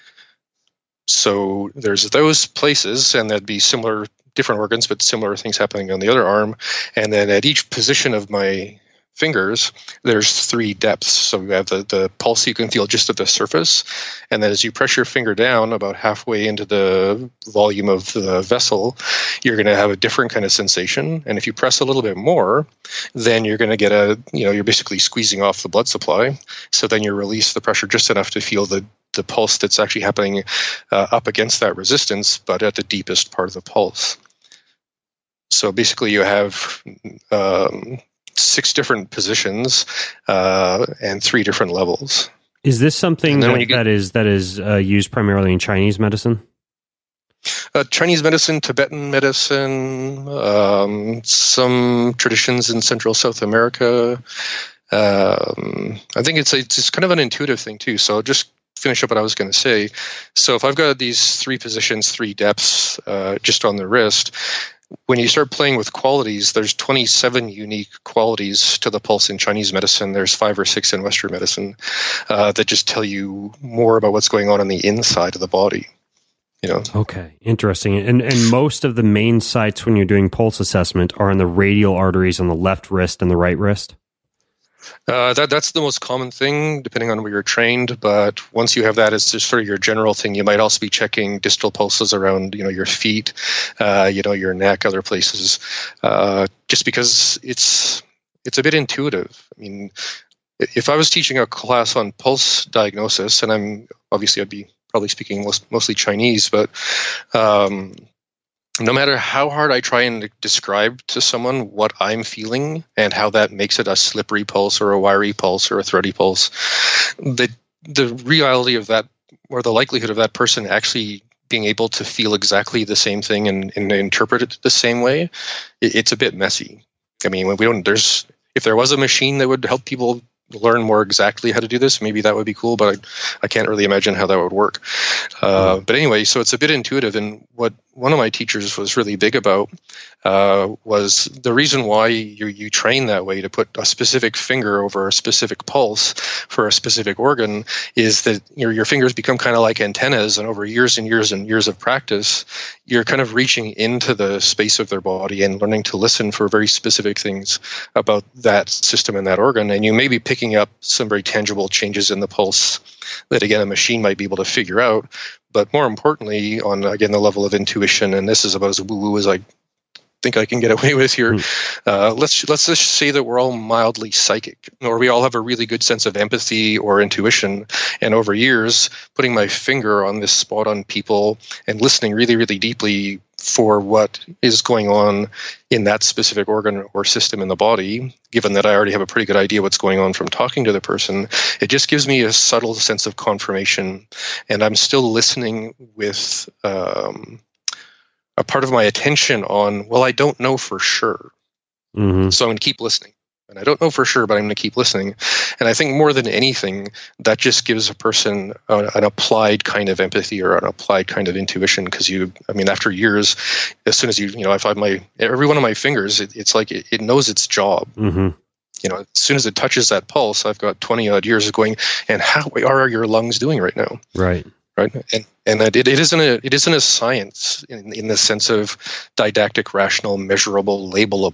So there's those places, and that'd be similar, different organs, but similar things happening on the other arm. And then at each position of my fingers, there's three depths. So you have the, the pulse you can feel just at the surface. And then as you press your finger down about halfway into the volume of the vessel, you're going to have a different kind of sensation. And if you press a little bit more, then you're going to get a, you know, you're basically squeezing off the blood supply. So then you release the pressure just enough to feel the, the pulse that's actually happening uh, up against that resistance, but at the deepest part of the pulse. So basically you have um, six different positions uh, and three different levels. Is this something that, get, that is that is uh, used primarily in Chinese medicine? Uh, Chinese medicine, Tibetan medicine, um, some traditions in Central South America. Um, I think it's, a, it's just kind of an intuitive thing too. So just finish up what I was going to say. So if I've got these three positions, three depths uh, just on the wrist, when you start playing with qualities, there's twenty-seven unique qualities to the pulse in Chinese medicine. There's five or six in Western medicine uh, that just tell you more about what's going on on the inside of the body. You know. Okay, interesting. And and most of the main sites when you're doing pulse assessment are in the radial arteries on the left wrist and the right wrist? Uh, that that's the most common thing, depending on where you're trained. But once you have that, it's just sort of your general thing. You might also be checking distal pulses around, you know, your feet, uh, you know, your neck, other places, uh, just because it's it's a bit intuitive. I mean, if I was teaching a class on pulse diagnosis, and I'm obviously I'd be probably speaking most, mostly Chinese, but um, no matter how hard I try and describe to someone what I'm feeling and how that makes it a slippery pulse or a wiry pulse or a thready pulse, the the reality of that, or the likelihood of that person actually being able to feel exactly the same thing and, and interpret it the same way, it, it's a bit messy. I mean, when we don't, there's if there was a machine that would help people learn more exactly how to do this, maybe that would be cool, but I, I can't really imagine how that would work. Uh, but anyway, so it's a bit intuitive. And what one of my teachers was really big about uh, was the reason why you, you train that way, to put a specific finger over a specific pulse for a specific organ, is that your, your fingers become kind of like antennas, and over years and years and years of practice, you're kind of reaching into the space of their body and learning to listen for very specific things about that system and that organ. And you may be picking up some very tangible changes in the pulse that, again, a machine might be able to figure out. But more importantly, on, again, the level of intuition, and this is about as woo-woo as I think I can get away with here, mm. uh, let's let's just say that we're all mildly psychic, or we all have a really good sense of empathy or intuition. And over years, putting my finger on this spot on people and listening really, really deeply for what is going on in that specific organ or system in the body, given that I already have a pretty good idea what's going on from talking to the person, it just gives me a subtle sense of confirmation. And I'm still listening with um, a part of my attention on, well, I don't know for sure. Mm-hmm. So I'm going to keep listening. And I don't know for sure, but I'm going to keep listening. And I think more than anything, that just gives a person a, an applied kind of empathy or an applied kind of intuition. Because you, I mean, after years, as soon as you, you know, if I have my, every one of my fingers, it, it's like it, it knows its job. Mm-hmm. You know, as soon as it touches that pulse, I've got twenty odd years of going, and how are your lungs doing right now? Right. Right. And and it, it isn't a it isn't a science in, in the sense of didactic, rational, measurable, labelable.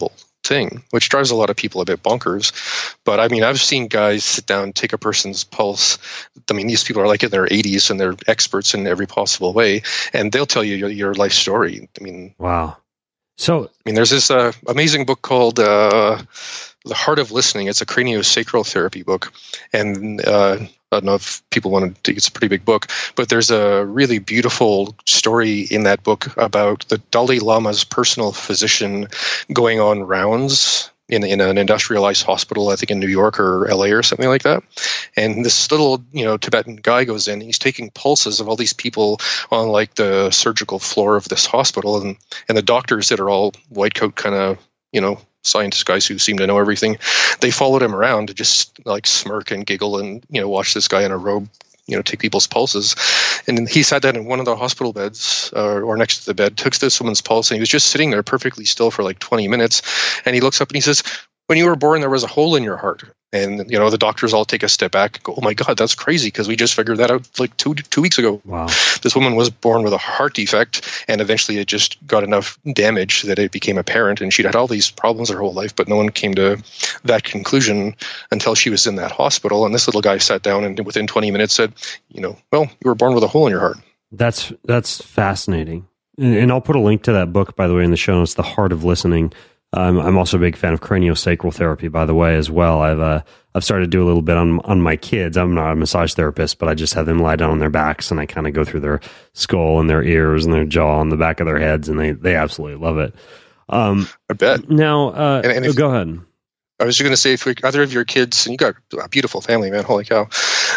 thing, which drives a lot of people a bit bonkers. But I mean, I've seen guys sit down, take a person's pulse. I mean, these people are like in their eighties and they're experts in every possible way, and they'll tell you your, your life story. I mean, wow. So, I mean, there's this uh, amazing book called uh, The Heart of Listening. It's a craniosacral therapy book, and uh, I don't know if people want to. It's a pretty big book, but there's a really beautiful story in that book about the Dalai Lama's personal physician going on rounds in in an industrialized hospital, I think in New York or L A or something like that. And this little, you know, Tibetan guy goes in. He's taking pulses of all these people on like the surgical floor of this hospital, and and the doctors that are all white coat kind of, you know, scientist guys who seem to know everything, they followed him around to just like smirk and giggle and, you know, watch this guy in a robe, you know, take people's pulses. And he sat down in one of the hospital beds uh, or next to the bed, took this woman's pulse, and he was just sitting there perfectly still for like twenty minutes. And he looks up and he says, "When you were born, there was a hole in your heart." And, you know, the doctors all take a step back and go, "Oh my God, that's crazy, because we just figured that out like two two weeks ago." Wow. This woman was born with a heart defect, and eventually it just got enough damage that it became apparent, and she'd had all these problems her whole life, but no one came to that conclusion until she was in that hospital. And this little guy sat down and within twenty minutes said, you know, "Well, you were born with a hole in your heart." That's that's fascinating. And I'll put a link to that book, by the way, in the show notes, The Heart of Listening. Um, I'm also a big fan of craniosacral therapy, by the way, as well. I've uh, I've started to do a little bit on on my kids. I'm not a massage therapist, but I just have them lie down on their backs, and I kind of go through their skull and their ears and their jaw and the back of their heads, and they, they absolutely love it. Um, I bet. Now, uh, and, and if, go ahead. I was just going to say, if either of your kids, and you got a beautiful family, man, holy cow.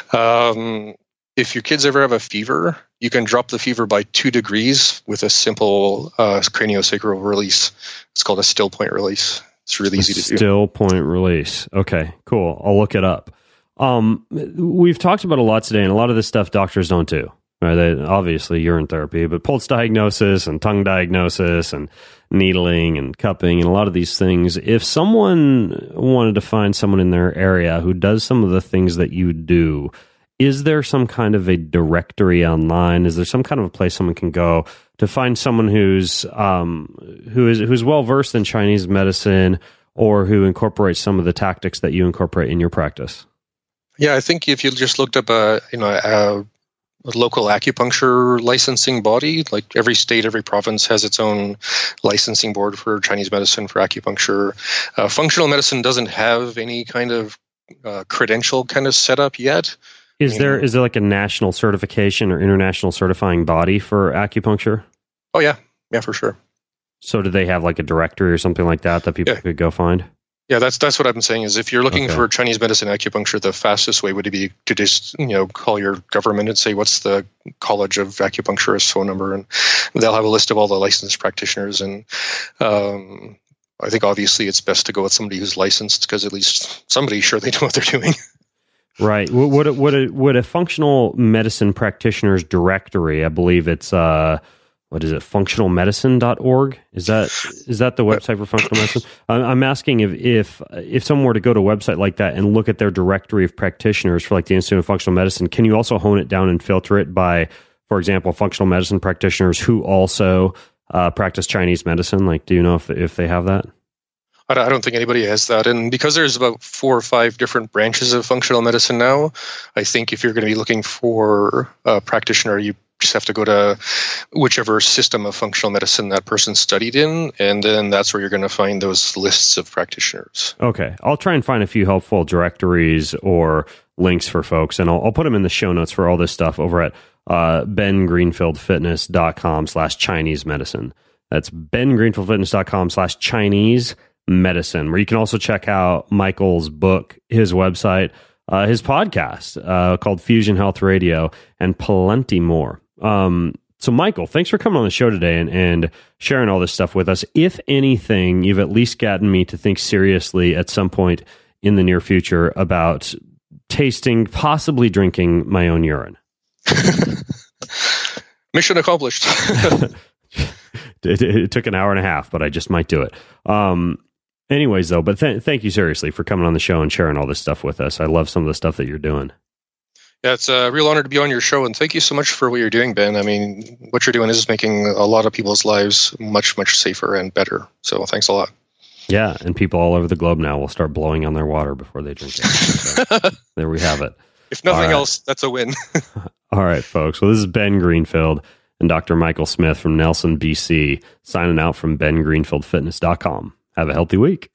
Um, if your kids ever have a fever, you can drop the fever by two degrees with a simple uh, craniosacral release. It's called a still point release. It's really easy to do. Still point release. Okay, cool. I'll look it up. Um, we've talked about a lot today, and a lot of this stuff doctors don't do. Right? They, obviously, urine therapy, but pulse diagnosis and tongue diagnosis and needling and cupping and a lot of these things. If someone wanted to find someone in their area who does some of the things that you do, is there some kind of a directory online? Is there some kind of a place someone can go to find someone who's um, who is who's well versed in Chinese medicine, or who incorporates some of the tactics that you incorporate in your practice? Yeah, I think if you just looked up a you know a, a local acupuncture licensing body, like every state, every province has its own licensing board for Chinese medicine, for acupuncture. Uh, functional medicine doesn't have any kind of uh, credential kind of setup yet. Is there is there like a national certification or international certifying body for acupuncture? Oh yeah, yeah, for sure. So do they have like a directory or something like that that people yeah. could go find? Yeah, that's that's what I'm saying. Is if you're looking okay. for Chinese medicine acupuncture, the fastest way would be to just you know call your government and say, "What's the College of Acupuncturists phone number?" And they'll have a list of all the licensed practitioners. And um, I think obviously it's best to go with somebody who's licensed, because at least somebody's sure they know what they're doing. Right. Would a, would a, would a functional medicine practitioners directory, I believe it's, uh, what is it, functional medicine dot org? Is that is that the website for functional medicine? I'm asking if, if if someone were to go to a website like that and look at their directory of practitioners for like the Institute of Functional Medicine, can you also hone it down and filter it by, for example, functional medicine practitioners who also uh, practice Chinese medicine? Like, do you know if if they have that? I don't think anybody has that. And because there's about four or five different branches of functional medicine now, I think if you're going to be looking for a practitioner, you just have to go to whichever system of functional medicine that person studied in, and then that's where you're going to find those lists of practitioners. Okay. I'll try and find a few helpful directories or links for folks, and I'll, I'll put them in the show notes for all this stuff over at uh, ben greenfield fitness dot com slash Chinese medicine. That's ben greenfield fitness dot com slash Chinese medicine, where you can also check out Michael's book, his website, uh, his podcast uh, called Fusion Health Radio, and plenty more. Um, so, Michael, thanks for coming on the show today and, and sharing all this stuff with us. If anything, you've at least gotten me to think seriously at some point in the near future about tasting, possibly drinking my own urine. Mission accomplished. it, it took an hour and a half, but I just might do it. Um, Anyways, though, but th- thank you seriously for coming on the show and sharing all this stuff with us. I love some of the stuff that you're doing. Yeah, it's a real honor to be on your show, and thank you so much for what you're doing, Ben. I mean, what you're doing is making a lot of people's lives much, much safer and better. So thanks a lot. Yeah, and people all over the globe now will start blowing on their water before they drink it. So, there we have it. If nothing right. else, that's a win. All right, folks. Well, this is Ben Greenfield and Doctor Michael Smith from Nelson, B C, signing out from ben greenfield fitness dot com. Have a healthy week.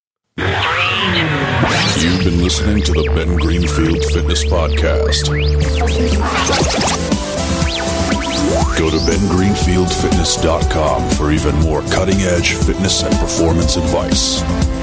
You've been listening to the Ben Greenfield Fitness Podcast. Go to ben greenfield fitness dot com for even more cutting-edge fitness and performance advice.